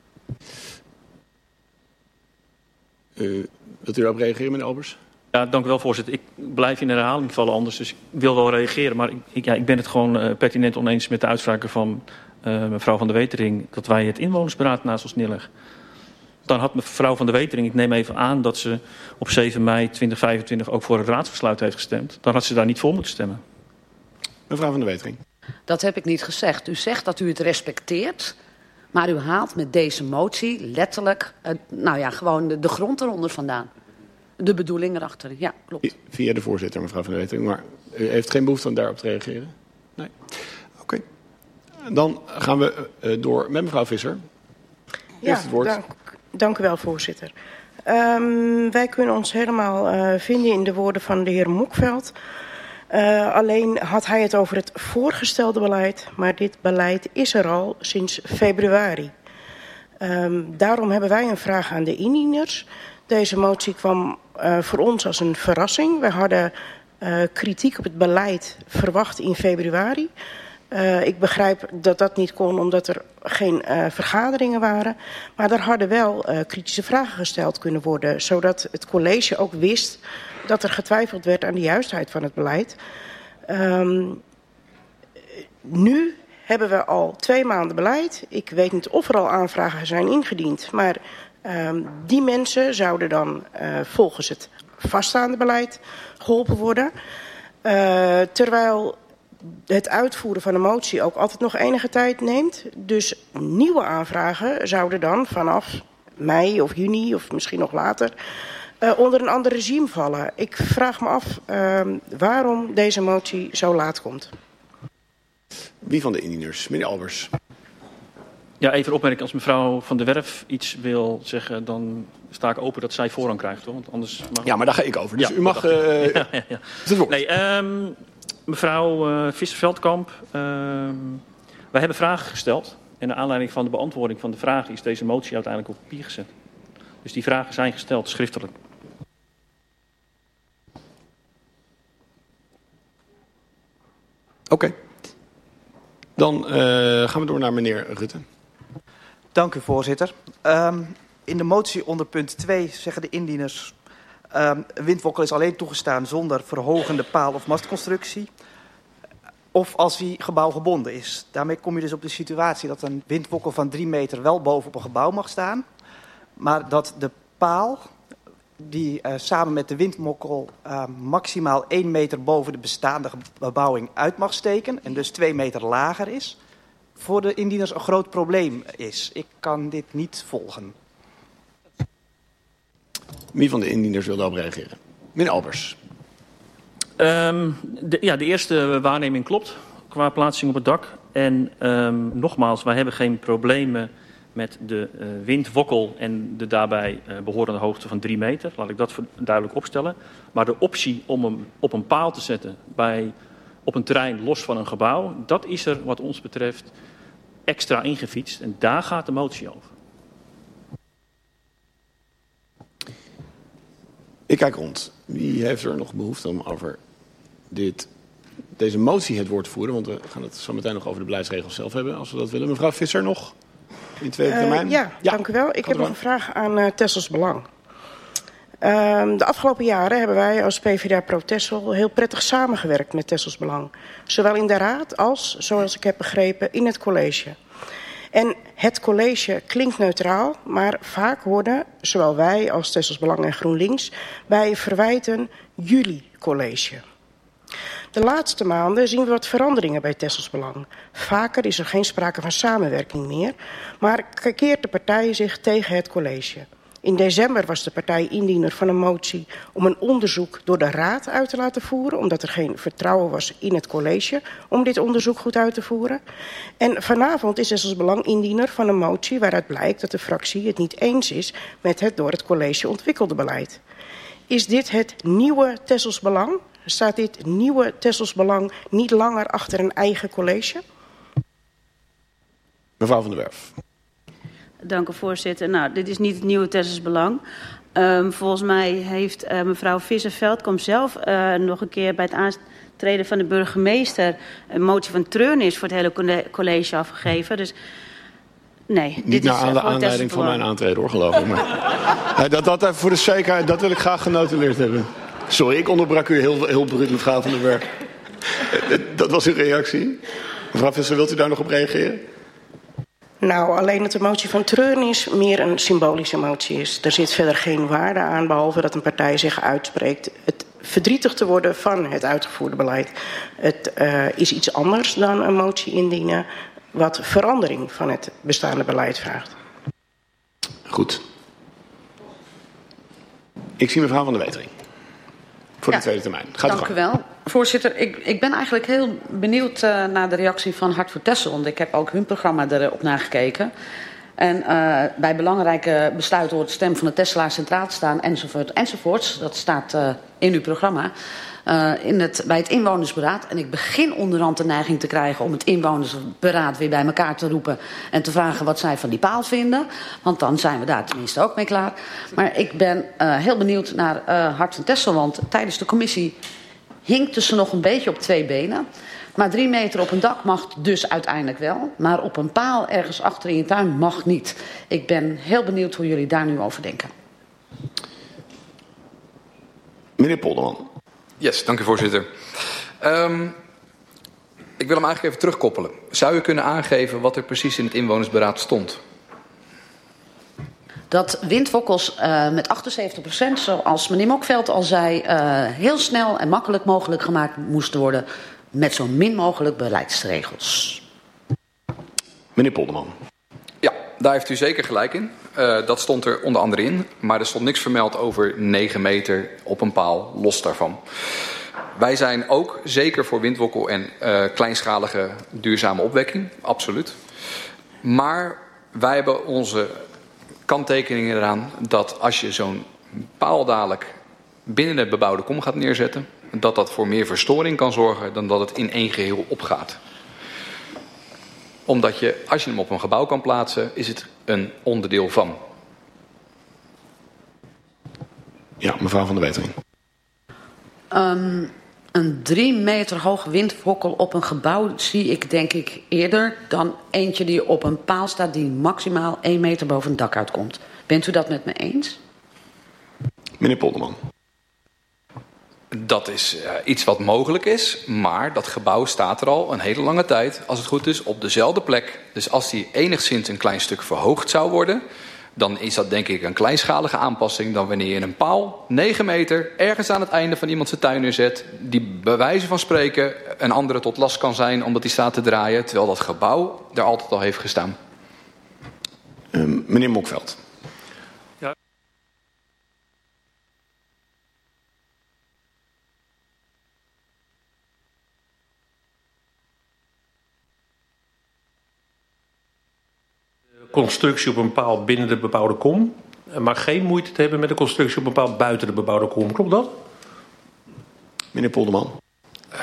[SPEAKER 2] Uh, wilt u daarop reageren, meneer Albers?
[SPEAKER 14] Ja, dank u wel, voorzitter. Ik blijf in de herhaling vallen anders, dus ik wil wel reageren. Maar ik, ik, ja, ik ben het gewoon uh, pertinent oneens met de uitspraken van uh, mevrouw Van der Wetering dat wij het inwonersberaad naast ons neerleggen. Dan had mevrouw Van der Wetering, ik neem even aan dat ze op zeven mei tweeduizend vijfentwintig ook voor het raadsbesluit heeft gestemd. Dan had ze daar niet voor moeten stemmen.
[SPEAKER 2] Mevrouw Van der Wetering.
[SPEAKER 17] Dat heb ik niet gezegd. U zegt dat u het respecteert, maar u haalt met deze motie letterlijk uh, nou ja, gewoon de, de grond eronder vandaan. De bedoeling erachter, ja, klopt.
[SPEAKER 2] Via de voorzitter, mevrouw Van der Wetering. Maar u heeft geen behoefte om daarop te reageren? Nee. Oké. Okay. Dan gaan we uh, door met mevrouw Visser.
[SPEAKER 3] Ja, het woord. Dank, dank u wel, voorzitter. Um, wij kunnen ons helemaal uh, vinden in de woorden van de heer Mokveld. Uh, alleen had hij het over het voorgestelde beleid, maar dit beleid is er al sinds februari. Um, daarom hebben wij een vraag aan de indieners. Deze motie kwam uh, voor ons als een verrassing. We hadden uh, kritiek op het beleid verwacht in februari. Uh, ik begrijp dat dat niet kon omdat er geen uh, vergaderingen waren. Maar er hadden wel uh, kritische vragen gesteld kunnen worden, zodat het college ook wist dat er getwijfeld werd aan de juistheid van het beleid. Um, nu hebben we al twee maanden beleid. Ik weet niet of er al aanvragen zijn ingediend, maar um, die mensen zouden dan uh, volgens het vaststaande beleid geholpen worden. Uh, terwijl het uitvoeren van een motie ook altijd nog enige tijd neemt. Dus nieuwe aanvragen zouden dan vanaf mei of juni of misschien nog later uh, onder een ander regime vallen. Ik vraag me af uh, waarom deze motie zo laat komt.
[SPEAKER 2] Wie van de indieners? Meneer Albers.
[SPEAKER 14] Ja, even een opmerking. Als mevrouw Van der Werf iets wil zeggen, dan sta ik open dat zij voorrang krijgt, hoor. Want anders mag...
[SPEAKER 2] Ja, maar daar ga ik over. Dus ja, u mag...
[SPEAKER 14] Uh, ja, ja, ja. Nee, um, mevrouw uh, Visser-Veldkamp, uh, wij hebben vragen gesteld. En naar aanleiding van de beantwoording van de vragen is deze motie uiteindelijk op papier gezet. Dus die vragen zijn gesteld schriftelijk.
[SPEAKER 2] Oké. Okay. Dan uh, gaan we door naar meneer Rutte.
[SPEAKER 18] Dank u, voorzitter. Um, in de motie onder punt twee zeggen de indieners... Um, windwokkel is alleen toegestaan zonder verhogende paal- of mastconstructie. Of als die gebouwgebonden is. Daarmee kom je dus op de situatie dat een windwokkel van drie meter wel bovenop een gebouw mag staan. Maar dat de paal die uh, samen met de windwokkel uh, maximaal één meter boven de bestaande bebouwing uit mag steken. En dus twee meter lager is. Voor de indieners een groot probleem is. Ik kan dit niet volgen.
[SPEAKER 2] Wie van de indieners wil daarop reageren? Meneer Albers.
[SPEAKER 14] Um, de, ja, de eerste waarneming klopt qua plaatsing op het dak. En um, nogmaals, wij hebben geen problemen met de uh, windwokkel en de daarbij uh, behorende hoogte van drie meter. Laat ik dat duidelijk opstellen. Maar de optie om hem op een paal te zetten bij, op een terrein los van een gebouw, dat is er wat ons betreft extra ingefietst. En daar gaat de motie over.
[SPEAKER 2] Ik kijk rond. Wie heeft er nog behoefte om over dit, deze motie het woord te voeren? Want we gaan het zo meteen nog over de beleidsregels zelf hebben, als we dat willen. Mevrouw Visser nog, in tweede termijn.
[SPEAKER 3] Uh, ja, ja, dank u wel. Ik heb nog een vraag aan uh, Tessels Belang. Um, de afgelopen jaren hebben wij als P v d A Pro Texel heel prettig samengewerkt met Texels Belang. Zowel in de raad als, zoals ik heb begrepen, in het college. En het college klinkt neutraal, maar vaak worden, zowel wij als Texels Belang en GroenLinks, bij verwijten jullie college. De laatste maanden zien we wat veranderingen bij Texels Belang. Vaker is er geen sprake van samenwerking meer, maar keert de partij zich tegen het college. In december was de partij indiener van een motie om een onderzoek door de raad uit te laten voeren, omdat er geen vertrouwen was in het college om dit onderzoek goed uit te voeren. En vanavond is Texels Belang indiener van een motie waaruit blijkt dat de fractie het niet eens is met het door het college ontwikkelde beleid. Is dit het nieuwe Texels Belang? Staat dit nieuwe Texels Belang niet langer achter een eigen college?
[SPEAKER 2] Mevrouw van der Werf.
[SPEAKER 15] Dank u, voorzitter. Nou, dit is niet het nieuwe Texels Belang. Um, volgens mij heeft uh, mevrouw Visser-Veldkamp zelf uh, nog een keer bij het aantreden van de burgemeester een motie van treurnis voor het hele college afgegeven. Dus nee,
[SPEAKER 2] Niet
[SPEAKER 15] dit
[SPEAKER 2] naar
[SPEAKER 15] is
[SPEAKER 2] aan
[SPEAKER 15] uh,
[SPEAKER 2] de
[SPEAKER 15] gewoon
[SPEAKER 2] aanleiding
[SPEAKER 15] Texels
[SPEAKER 2] van mijn
[SPEAKER 15] Belang.
[SPEAKER 2] aantreden hoor, geloof ik. Maar, uh, dat, dat even voor de zekerheid, dat wil ik graag genotuleerd hebben. Sorry, ik onderbrak u heel, heel bruut, mevrouw van der Werf. Dat was uw reactie. Mevrouw Visser, wilt u daar nog op reageren?
[SPEAKER 3] Nou, alleen dat de motie van treurnis meer een symbolische motie is. Er zit verder geen waarde aan, behalve dat een partij zich uitspreekt het verdrietig te worden van het uitgevoerde beleid. Het uh, is iets anders dan een motie indienen wat verandering van het bestaande beleid vraagt.
[SPEAKER 2] Goed. Ik zie mevrouw van der Wetering. Voor
[SPEAKER 17] Ja,
[SPEAKER 2] de tweede termijn. Gaat
[SPEAKER 17] dank u wel. Voorzitter, ik, ik ben eigenlijk heel benieuwd uh, naar de reactie van Hart voor Texel. Want ik heb ook hun programma erop nagekeken. En uh, bij belangrijke besluiten hoort de stem van de Tesselaar centraal te staan, enzovoort, enzovoorts. Dat staat uh, in uw programma. Uh, in het, bij het inwonersberaad. En ik begin onderhand de neiging te krijgen om het inwonersberaad weer bij elkaar te roepen en te vragen wat zij van die paal vinden. Want dan zijn we daar tenminste ook mee klaar. Maar ik ben uh, heel benieuwd naar uh, Hart van Texel. Want tijdens de commissie hinkte ze nog een beetje op twee benen. Maar drie meter op een dak mag dus uiteindelijk wel. Maar op een paal ergens achter in je tuin mag niet. Ik ben heel benieuwd hoe jullie daar nu over denken.
[SPEAKER 2] Meneer Polderman.
[SPEAKER 19] Yes, dank u voorzitter. Um, ik wil hem eigenlijk even terugkoppelen. Zou u kunnen aangeven wat er precies in het inwonersberaad stond?
[SPEAKER 17] Dat windwokkels uh, met achtenzeventig procent, zoals meneer Mokveld al zei, uh, heel snel en makkelijk mogelijk gemaakt moesten worden met zo min mogelijk beleidsregels.
[SPEAKER 2] Meneer Polderman.
[SPEAKER 19] Ja, daar heeft u zeker gelijk in. Uh, dat stond er onder andere in. Maar er stond niks vermeld over negen meter op een paal, los daarvan. Wij zijn ook zeker voor windwokkel en uh, kleinschalige duurzame opwekking. Absoluut. Maar wij hebben onze kanttekeningen eraan dat als je zo'n paal dadelijk binnen de bebouwde kom gaat neerzetten, dat dat voor meer verstoring kan zorgen dan dat het in één geheel opgaat. Omdat je, als je hem op een gebouw kan plaatsen, is het een onderdeel van.
[SPEAKER 2] Ja, mevrouw van der Wetering.
[SPEAKER 17] Um, een drie meter hoog windwokkel op een gebouw zie ik denk ik eerder dan eentje die op een paal staat die maximaal één meter boven het dak uitkomt. Bent u dat met me eens?
[SPEAKER 2] Meneer Polderman.
[SPEAKER 19] Dat is uh, iets wat mogelijk is, maar dat gebouw staat er al een hele lange tijd, als het goed is, op dezelfde plek. Dus als die enigszins een klein stuk verhoogd zou worden, dan is dat denk ik een kleinschalige aanpassing dan wanneer je een paal, negen meter, ergens aan het einde van iemand zijn tuin neerzet, die bij wijze van spreken een andere tot last kan zijn omdat die staat te draaien, terwijl dat gebouw er altijd al heeft gestaan.
[SPEAKER 2] Uh, meneer Mokveld.
[SPEAKER 16] Ja. Constructie op een paal binnen de bebouwde kom, maar geen moeite te hebben met de constructie op een paal buiten de bebouwde kom. Klopt dat?
[SPEAKER 2] Meneer Polderman.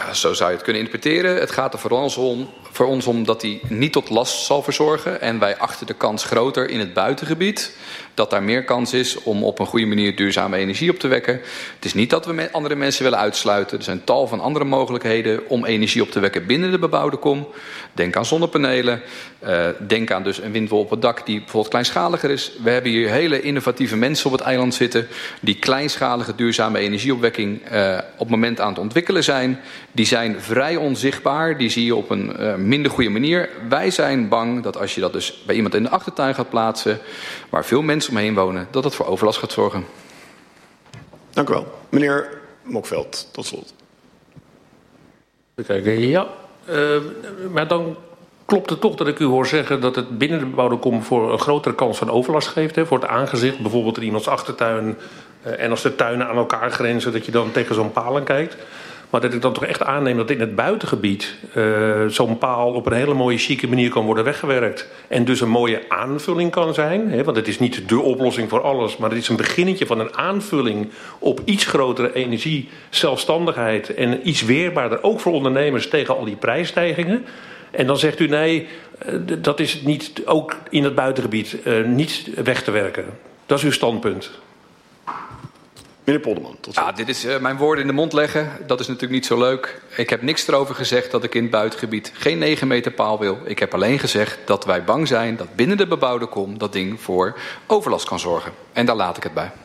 [SPEAKER 19] Ja, zo zou je het kunnen interpreteren. Het gaat er voor ons om, voor ons om dat hij niet tot last zal verzorgen. En wij achten de kans groter in het buitengebied dat daar meer kans is om op een goede manier duurzame energie op te wekken. Het is niet dat we met andere mensen willen uitsluiten. Er zijn tal van andere mogelijkheden om energie op te wekken binnen de bebouwde kom. Denk aan zonnepanelen. Uh, denk aan dus een windwol op het dak die bijvoorbeeld kleinschaliger is. We hebben hier hele innovatieve mensen op het eiland zitten die kleinschalige duurzame energieopwekking uh, op het moment aan het ontwikkelen zijn. Die zijn vrij onzichtbaar. Die zie je op een uh, minder goede manier. Wij zijn bang dat als je dat dus bij iemand in de achtertuin gaat plaatsen, waar veel mensen omheen wonen, dat het voor overlast gaat zorgen.
[SPEAKER 2] Dank u wel. Meneer Mokveld, tot slot.
[SPEAKER 16] Even kijken, ja. Uh, maar dan klopt het toch dat ik u hoor zeggen dat het binnen de bebouwde kom voor een grotere kans van overlast geeft. Hè, voor het aangezicht, bijvoorbeeld in iemands achtertuin. Uh, en als de tuinen aan elkaar grenzen, dat je dan tegen zo'n paal kijkt. Maar dat ik dan toch echt aanneem dat in het buitengebied uh, zo'n paal op een hele mooie chique manier kan worden weggewerkt. En dus een mooie aanvulling kan zijn. Hè, want het is niet de oplossing voor alles, maar het is een beginnetje van een aanvulling op iets grotere energie, zelfstandigheid en iets weerbaarder, ook voor ondernemers tegen al die prijsstijgingen. En dan zegt u nee, uh, dat is niet ook in het buitengebied uh, niet weg te werken. Dat is uw standpunt.
[SPEAKER 2] Meneer Polderman, tot slot.
[SPEAKER 19] Ja, dit is uh, mijn woorden in de mond leggen. Dat is natuurlijk niet zo leuk. Ik heb niks erover gezegd dat ik in het buitengebied geen negen meter paal wil. Ik heb alleen gezegd dat wij bang zijn dat binnen de bebouwde kom dat ding voor overlast kan zorgen. En daar laat ik het bij.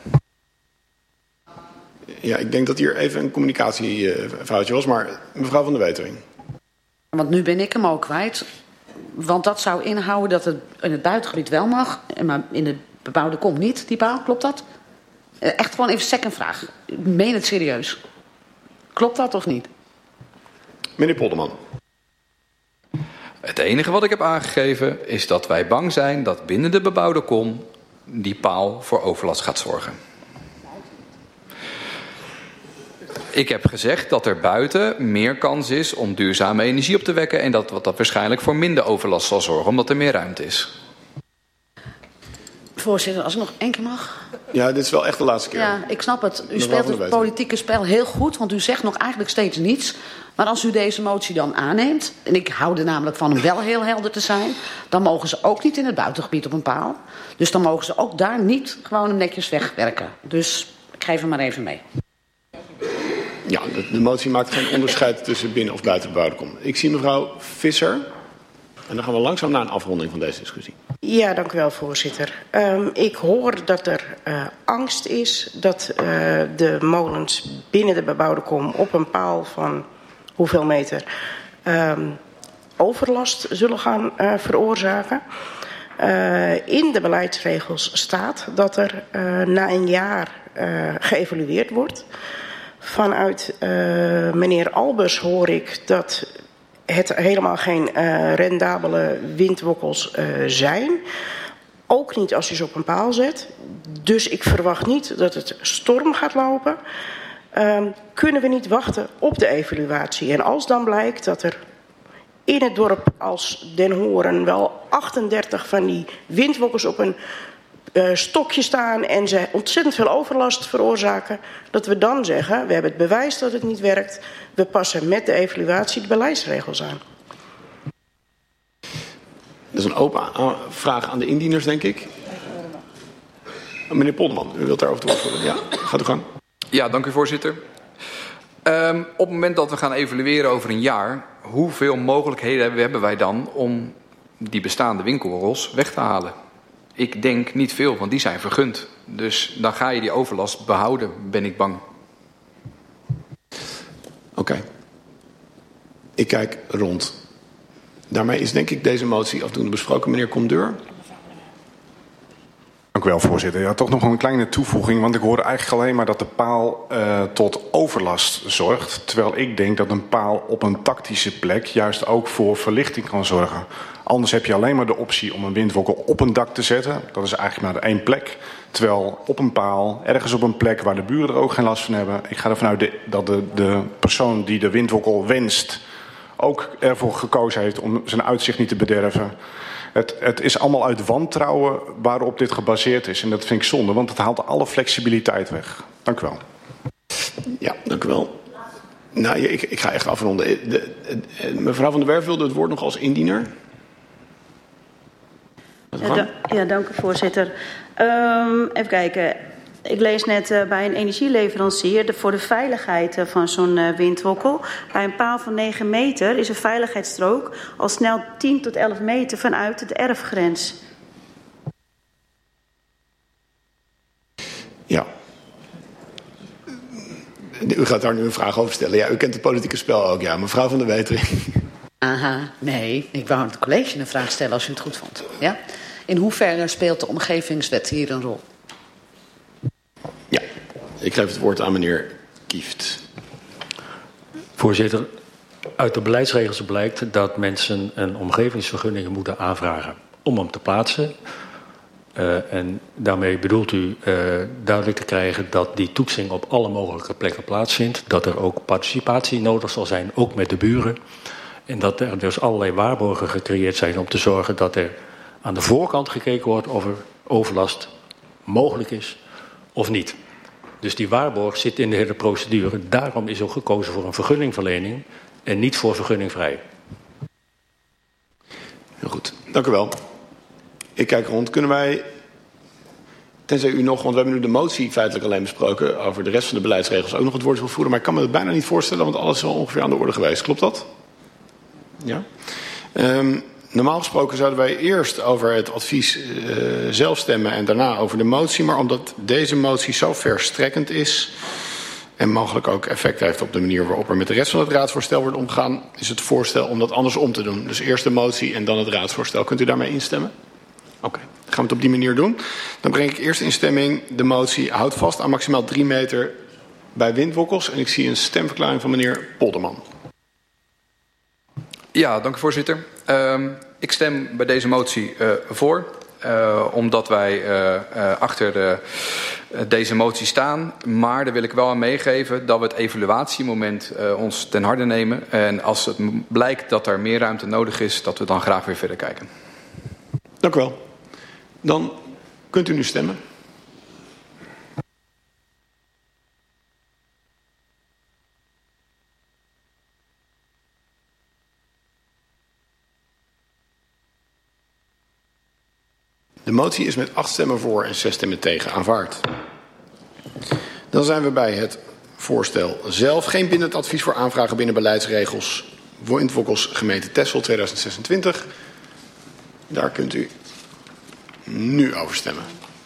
[SPEAKER 2] Ja, ik denk dat hier even een communicatiefoutje was, maar mevrouw Van der Wetering.
[SPEAKER 17] Want nu ben ik hem ook kwijt. Want dat zou inhouden dat het in het buitengebied wel mag, maar in de bebouwde kom niet, die paal. Klopt dat? Echt gewoon even second vraag. Ik meen het serieus. Klopt dat of niet?
[SPEAKER 2] Meneer Polderman.
[SPEAKER 19] Het enige wat ik heb aangegeven is dat wij bang zijn dat binnen de bebouwde kom die paal voor overlast gaat zorgen. Ik heb gezegd dat er buiten meer kans is om duurzame energie op te wekken en dat wat dat waarschijnlijk voor minder overlast zal zorgen omdat er meer ruimte is.
[SPEAKER 17] Voorzitter, als ik nog één keer mag.
[SPEAKER 2] Ja, dit is wel echt de laatste keer.
[SPEAKER 17] Ja, ik snap het. U speelt het politieke spel heel goed, want u zegt nog eigenlijk steeds niets. Maar als u deze motie dan aanneemt, en ik hou er namelijk van om wel heel helder te zijn, dan mogen ze ook niet in het buitengebied op een paal. Dus dan mogen ze ook daar niet gewoon netjes wegwerken. Dus ik geef hem maar even mee.
[SPEAKER 2] Ja, de, de motie maakt geen onderscheid tussen binnen of buiten de bebouwde kom. Ik zie mevrouw Visser. En dan gaan we langzaam naar een afronding van deze discussie.
[SPEAKER 3] Ja, dank u wel, voorzitter. Um, ik hoor dat er uh, angst is dat uh, de molens binnen de bebouwde kom op een paal van hoeveel meter um, overlast zullen gaan uh, veroorzaken. Uh, in de beleidsregels staat dat er uh, na een jaar uh, geëvalueerd wordt. Vanuit uh, meneer Albers hoor ik dat het helemaal geen uh, rendabele windwokkels uh, zijn. Ook niet als je ze op een paal zet. Dus ik verwacht niet dat het storm gaat lopen. Um, kunnen we niet wachten op de evaluatie. En als dan blijkt dat er in het dorp als Den Horen wel achtendertig van die windwokkels op een uh, stokje staan en ze ontzettend veel overlast veroorzaken, dat we dan zeggen, we hebben het bewijs dat het niet werkt, we passen met de evaluatie de beleidsregels aan.
[SPEAKER 2] Dat is een open vraag aan de indieners, denk ik. Meneer Polderman, u wilt daarover te woord voeren. Ja, gaat u gang.
[SPEAKER 19] Ja, dank u voorzitter. Um, op het moment dat we gaan evalueren over een jaar, hoeveel mogelijkheden hebben wij dan om die bestaande winkelrols weg te halen? Ik denk niet veel, want die zijn vergund. Dus dan ga je die overlast behouden, ben ik bang.
[SPEAKER 2] Oké. Okay. Ik kijk rond. Daarmee is denk ik deze motie afdoende besproken. Meneer Comdeur.
[SPEAKER 11] Dank u wel, voorzitter. Ja, toch nog een kleine toevoeging, want ik hoorde eigenlijk alleen maar dat de paal uh, tot overlast zorgt. Terwijl ik denk dat een paal op een tactische plek juist ook voor verlichting kan zorgen. Anders heb je alleen maar de optie om een windwokkel op een dak te zetten. Dat is eigenlijk maar één plek. Terwijl op een paal, ergens op een plek waar de buren er ook geen last van hebben. Ik ga ervan uit de, dat de, de persoon die de windwokkel wenst ook ervoor gekozen heeft om zijn uitzicht niet te bederven. Het, het is allemaal uit wantrouwen waarop dit gebaseerd is. En dat vind ik zonde, want het haalt alle flexibiliteit weg. Dank u wel.
[SPEAKER 2] Ja, dank u wel. Nou, ik, ik ga echt afronden. De, de, de, mevrouw Van der Werf wilde het woord nog als indiener.
[SPEAKER 15] Ja, da ja, dank u, voorzitter. Um, even kijken. Ik lees net uh, bij een energieleverancier de, voor de veiligheid uh, van zo'n uh, windwokkel. Bij een paal van negen meter is een veiligheidsstrook al snel tien tot elf meter vanuit de erfgrens.
[SPEAKER 2] Ja. U gaat daar nu een vraag over stellen. Ja, u kent het politieke spel ook. Ja, mevrouw Van der Wetering.
[SPEAKER 17] Aha, nee. Ik wou het college een vraag stellen als u het goed vond. Ja? In hoeverre speelt de omgevingswet hier een rol?
[SPEAKER 2] Ja, ik geef het woord aan meneer Kieft.
[SPEAKER 12] Voorzitter, uit de beleidsregels blijkt dat mensen een omgevingsvergunning moeten aanvragen om hem te plaatsen. Uh, en daarmee bedoelt u uh, duidelijk te krijgen dat die toetsing op alle mogelijke plekken plaatsvindt. Dat er ook participatie nodig zal zijn, ook met de buren. En dat er dus allerlei waarborgen gecreëerd zijn om te zorgen dat er aan de voorkant gekeken wordt of er overlast mogelijk is of niet. Dus die waarborg zit in de hele procedure. Daarom is ook gekozen voor een vergunningverlening en niet voor vergunningvrij.
[SPEAKER 2] Heel goed, dank u wel. Ik kijk rond. Kunnen wij, tenzij u nog, want we hebben nu de motie feitelijk alleen besproken over de rest van de beleidsregels, ook nog het woord wil voeren, maar ik kan me het bijna niet voorstellen, want alles is al ongeveer aan de orde geweest. Klopt dat? Ja. Um, normaal gesproken zouden wij eerst over het advies uh, zelf stemmen en daarna over de motie, maar omdat deze motie zo verstrekkend is en mogelijk ook effect heeft op de manier waarop er met de rest van het raadsvoorstel wordt omgegaan, is het voorstel om dat andersom te doen. Dus eerst de motie en dan het raadsvoorstel. Kunt u daarmee instemmen? Oké, okay. Dan gaan we het op die manier doen. Dan breng ik eerst in stemming de motie houdt vast aan maximaal drie meter bij windwokkels. En ik zie een stemverklaring van meneer Polderman.
[SPEAKER 19] Ja, dank u voorzitter. Uh, ik stem bij deze motie uh, voor. Uh, omdat wij uh, uh, achter de, uh, deze motie staan. Maar daar wil ik wel aan meegeven dat we het evaluatiemoment uh, ons ten harte nemen. En als het blijkt dat er meer ruimte nodig is, dat we dan graag weer verder kijken.
[SPEAKER 2] Dank u wel. Dan kunt u nu stemmen. De motie is met acht stemmen voor en zes stemmen tegen aanvaard. Dan zijn we bij het voorstel zelf. Geen bindend advies voor aanvragen binnen beleidsregels. Windwokkels gemeente Texel tweeduizend zesentwintig. Daar kunt u nu over stemmen.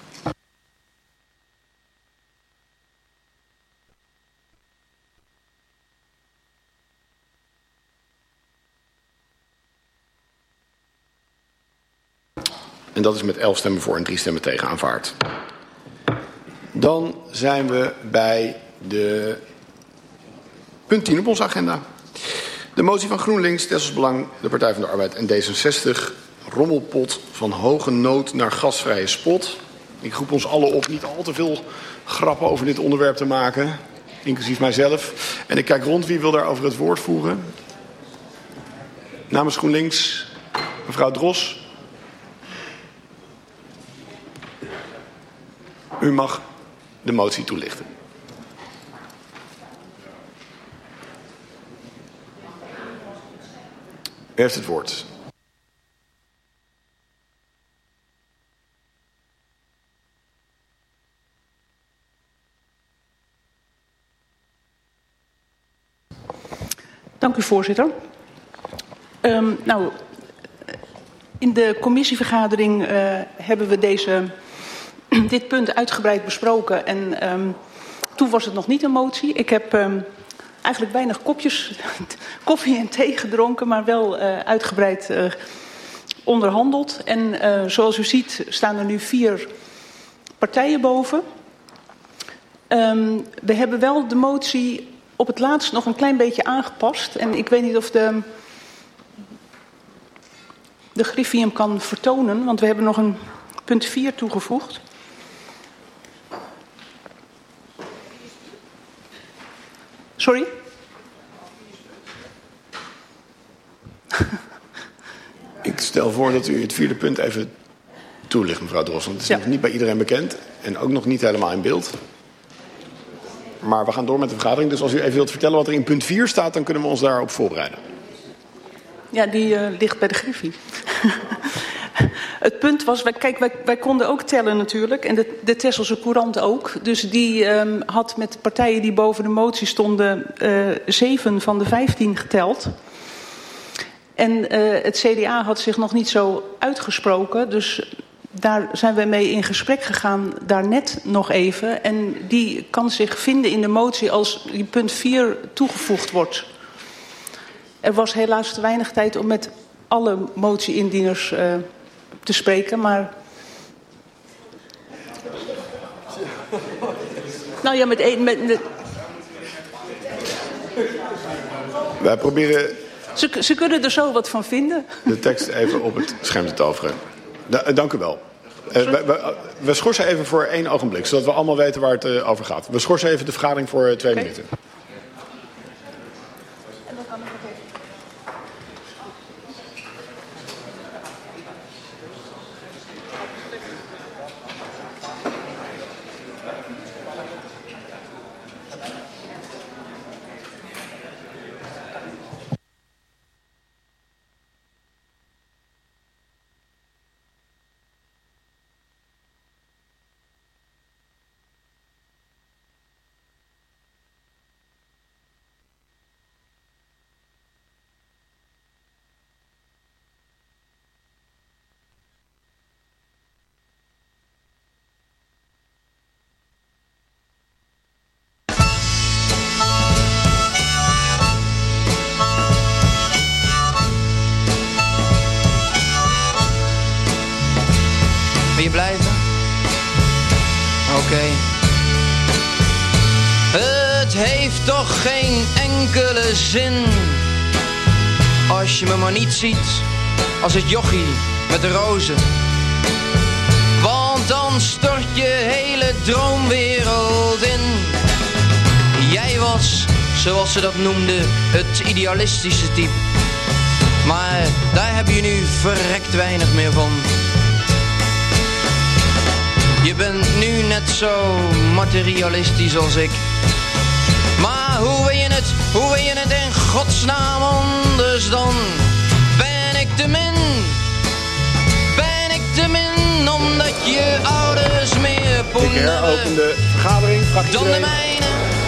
[SPEAKER 2] En dat is met elf stemmen voor en drie stemmen tegen aanvaard. Dan zijn we bij de punt tien op onze agenda. De motie van GroenLinks, Tessels Belang, de Partij van de Arbeid en D zesenzestig. Rommelpot van hoge nood naar gasvrije spot. Ik roep ons allen op niet al te veel grappen over dit onderwerp te maken. Inclusief mijzelf. En ik kijk rond, wie wil daarover het woord voeren? Namens GroenLinks, mevrouw Dros. U mag de motie toelichten. U heeft het woord.
[SPEAKER 1] Dank u, voorzitter. Um, nou, in de commissievergadering uh, hebben we deze, dit punt uitgebreid besproken. En um, toen was het nog niet een motie. Ik heb um, eigenlijk weinig kopjes koffie en thee gedronken, maar wel uh, uitgebreid uh, onderhandeld. En uh, zoals u ziet staan er nu vier partijen boven. Um, we hebben wel de motie op het laatst nog een klein beetje aangepast. En ik weet niet of de, de griffie hem kan vertonen, want we hebben nog een punt vier toegevoegd. Sorry?
[SPEAKER 2] Ik stel voor dat u het vierde punt even toelicht, mevrouw Dros. Want het is ja. nog niet bij iedereen bekend en ook nog niet helemaal in beeld. Maar we gaan door met de vergadering. Dus als u even wilt vertellen wat er in punt vier staat, dan kunnen we ons daarop voorbereiden.
[SPEAKER 1] Ja, die uh, ligt bij de Griffie. Het punt was, wij, kijk, wij, wij konden ook tellen natuurlijk. En de, de Texelse Courant ook. Dus die um, had met partijen die boven de motie stonden uh, zeven van de vijftien geteld. En uh, het C D A had zich nog niet zo uitgesproken. Dus daar zijn we mee in gesprek gegaan, daarnet nog even. En die kan zich vinden in de motie als die punt vier toegevoegd wordt. Er was helaas te weinig tijd om met alle motie-indieners uh, te spreken, maar... Nou ja, met één... Met, met...
[SPEAKER 2] Wij proberen...
[SPEAKER 1] Ze, ze kunnen er zo wat van vinden.
[SPEAKER 2] De tekst even op het scherm te toveren. Da dank u wel. Uh, we, we, we schorsen even voor één ogenblik, zodat we allemaal weten waar het uh, over gaat. We schorsen even de vergadering voor uh, twee okay. minuten.
[SPEAKER 20] Wil je blijven? Oké. Okay. Het heeft toch geen enkele zin als je me maar niet ziet als het jochie met de rozen. Want dan stort je hele droomwereld in. Jij was, zoals ze dat noemden, het idealistische type. Maar daar heb je nu verrekt weinig meer van. Je bent nu net zo materialistisch als ik. Maar hoe wil je het, hoe wil je het in godsnaam anders dan? Ben ik te min? Ben ik te min omdat je ouders meer poen
[SPEAKER 2] Ik heropen de vergadering, vraag
[SPEAKER 20] dan
[SPEAKER 2] iedereen.
[SPEAKER 20] de mijne?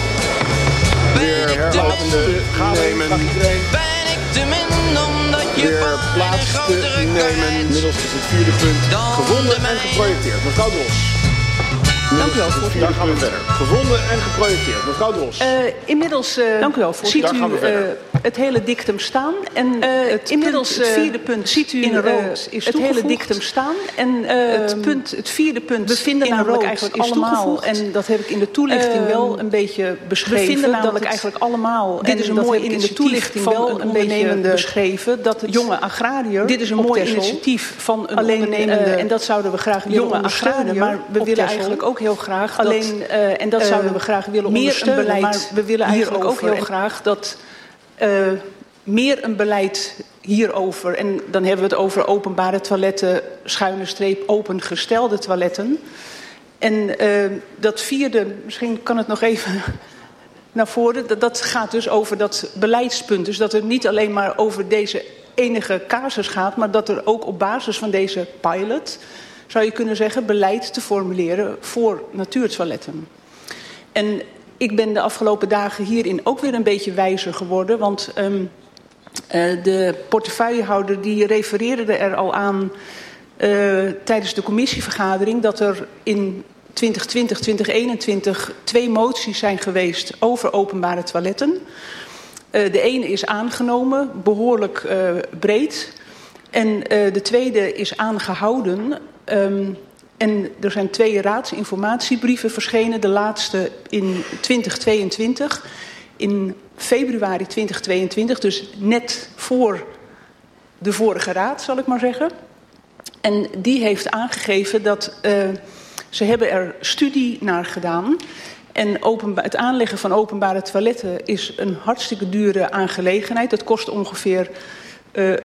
[SPEAKER 2] Weer heropen de vergadering, vraag iedereen.
[SPEAKER 20] Ben ik te min omdat je
[SPEAKER 2] Weer plaats te nemen, middels het vierde punt. Gevonden en geprojecteerd. Mevrouw Dros.
[SPEAKER 1] Dank u wel, voorzitter.
[SPEAKER 2] Daar gaan we verder. Gevonden en geprojecteerd. Mevrouw Dros.
[SPEAKER 1] Uh, inmiddels uh, Dank u wel, ziet u uh, het hele dictum staan. En uh, het, inmiddels, punt, het vierde punt ziet u in rood uh, is het hele dictum staan. En uh, het, punt, het vierde punt we vinden in namelijk rood eigenlijk is allemaal, en dat heb ik in de toelichting uh, wel een beetje beschreven. We vinden namelijk dat eigenlijk allemaal, dit is een mooi in de toelichting wel een beetje beschreven, dat het jonge agrariër. Dit is een mooi initiatief van een ondernemende, en dat zouden we graag willen ondersteunen. Maar we willen eigenlijk ook heel graag dat, alleen uh, en dat zouden we graag willen meer ondersteunen, een beleid, maar we willen eigenlijk ook heel graag dat uh, meer een beleid hierover, en dan hebben we het over openbare toiletten, schuine streep opengestelde toiletten. En uh, dat vierde, misschien kan het nog even naar voren, dat, dat gaat dus over dat beleidspunt. Dus dat het niet alleen maar over deze enige casus gaat, maar dat er ook op basis van deze pilot, zou je kunnen zeggen, beleid te formuleren voor natuurtoiletten. En ik ben de afgelopen dagen hierin ook weer een beetje wijzer geworden, want um, uh, de portefeuillehouder die refereerde er al aan uh, tijdens de commissievergadering dat er in twintig twintig, twintig eenentwintig twee moties zijn geweest over openbare toiletten. Uh, de ene is aangenomen, behoorlijk uh, breed. En uh, de tweede is aangehouden. Um, en er zijn twee raadsinformatiebrieven verschenen. De laatste in twintig tweeëntwintig. In februari twintig tweeëntwintig, dus net voor de vorige raad, zal ik maar zeggen. En die heeft aangegeven dat uh, ze hebben er studie naar gedaan. En openba- het aanleggen van openbare toiletten is een hartstikke dure aangelegenheid. Dat kost ongeveer uh,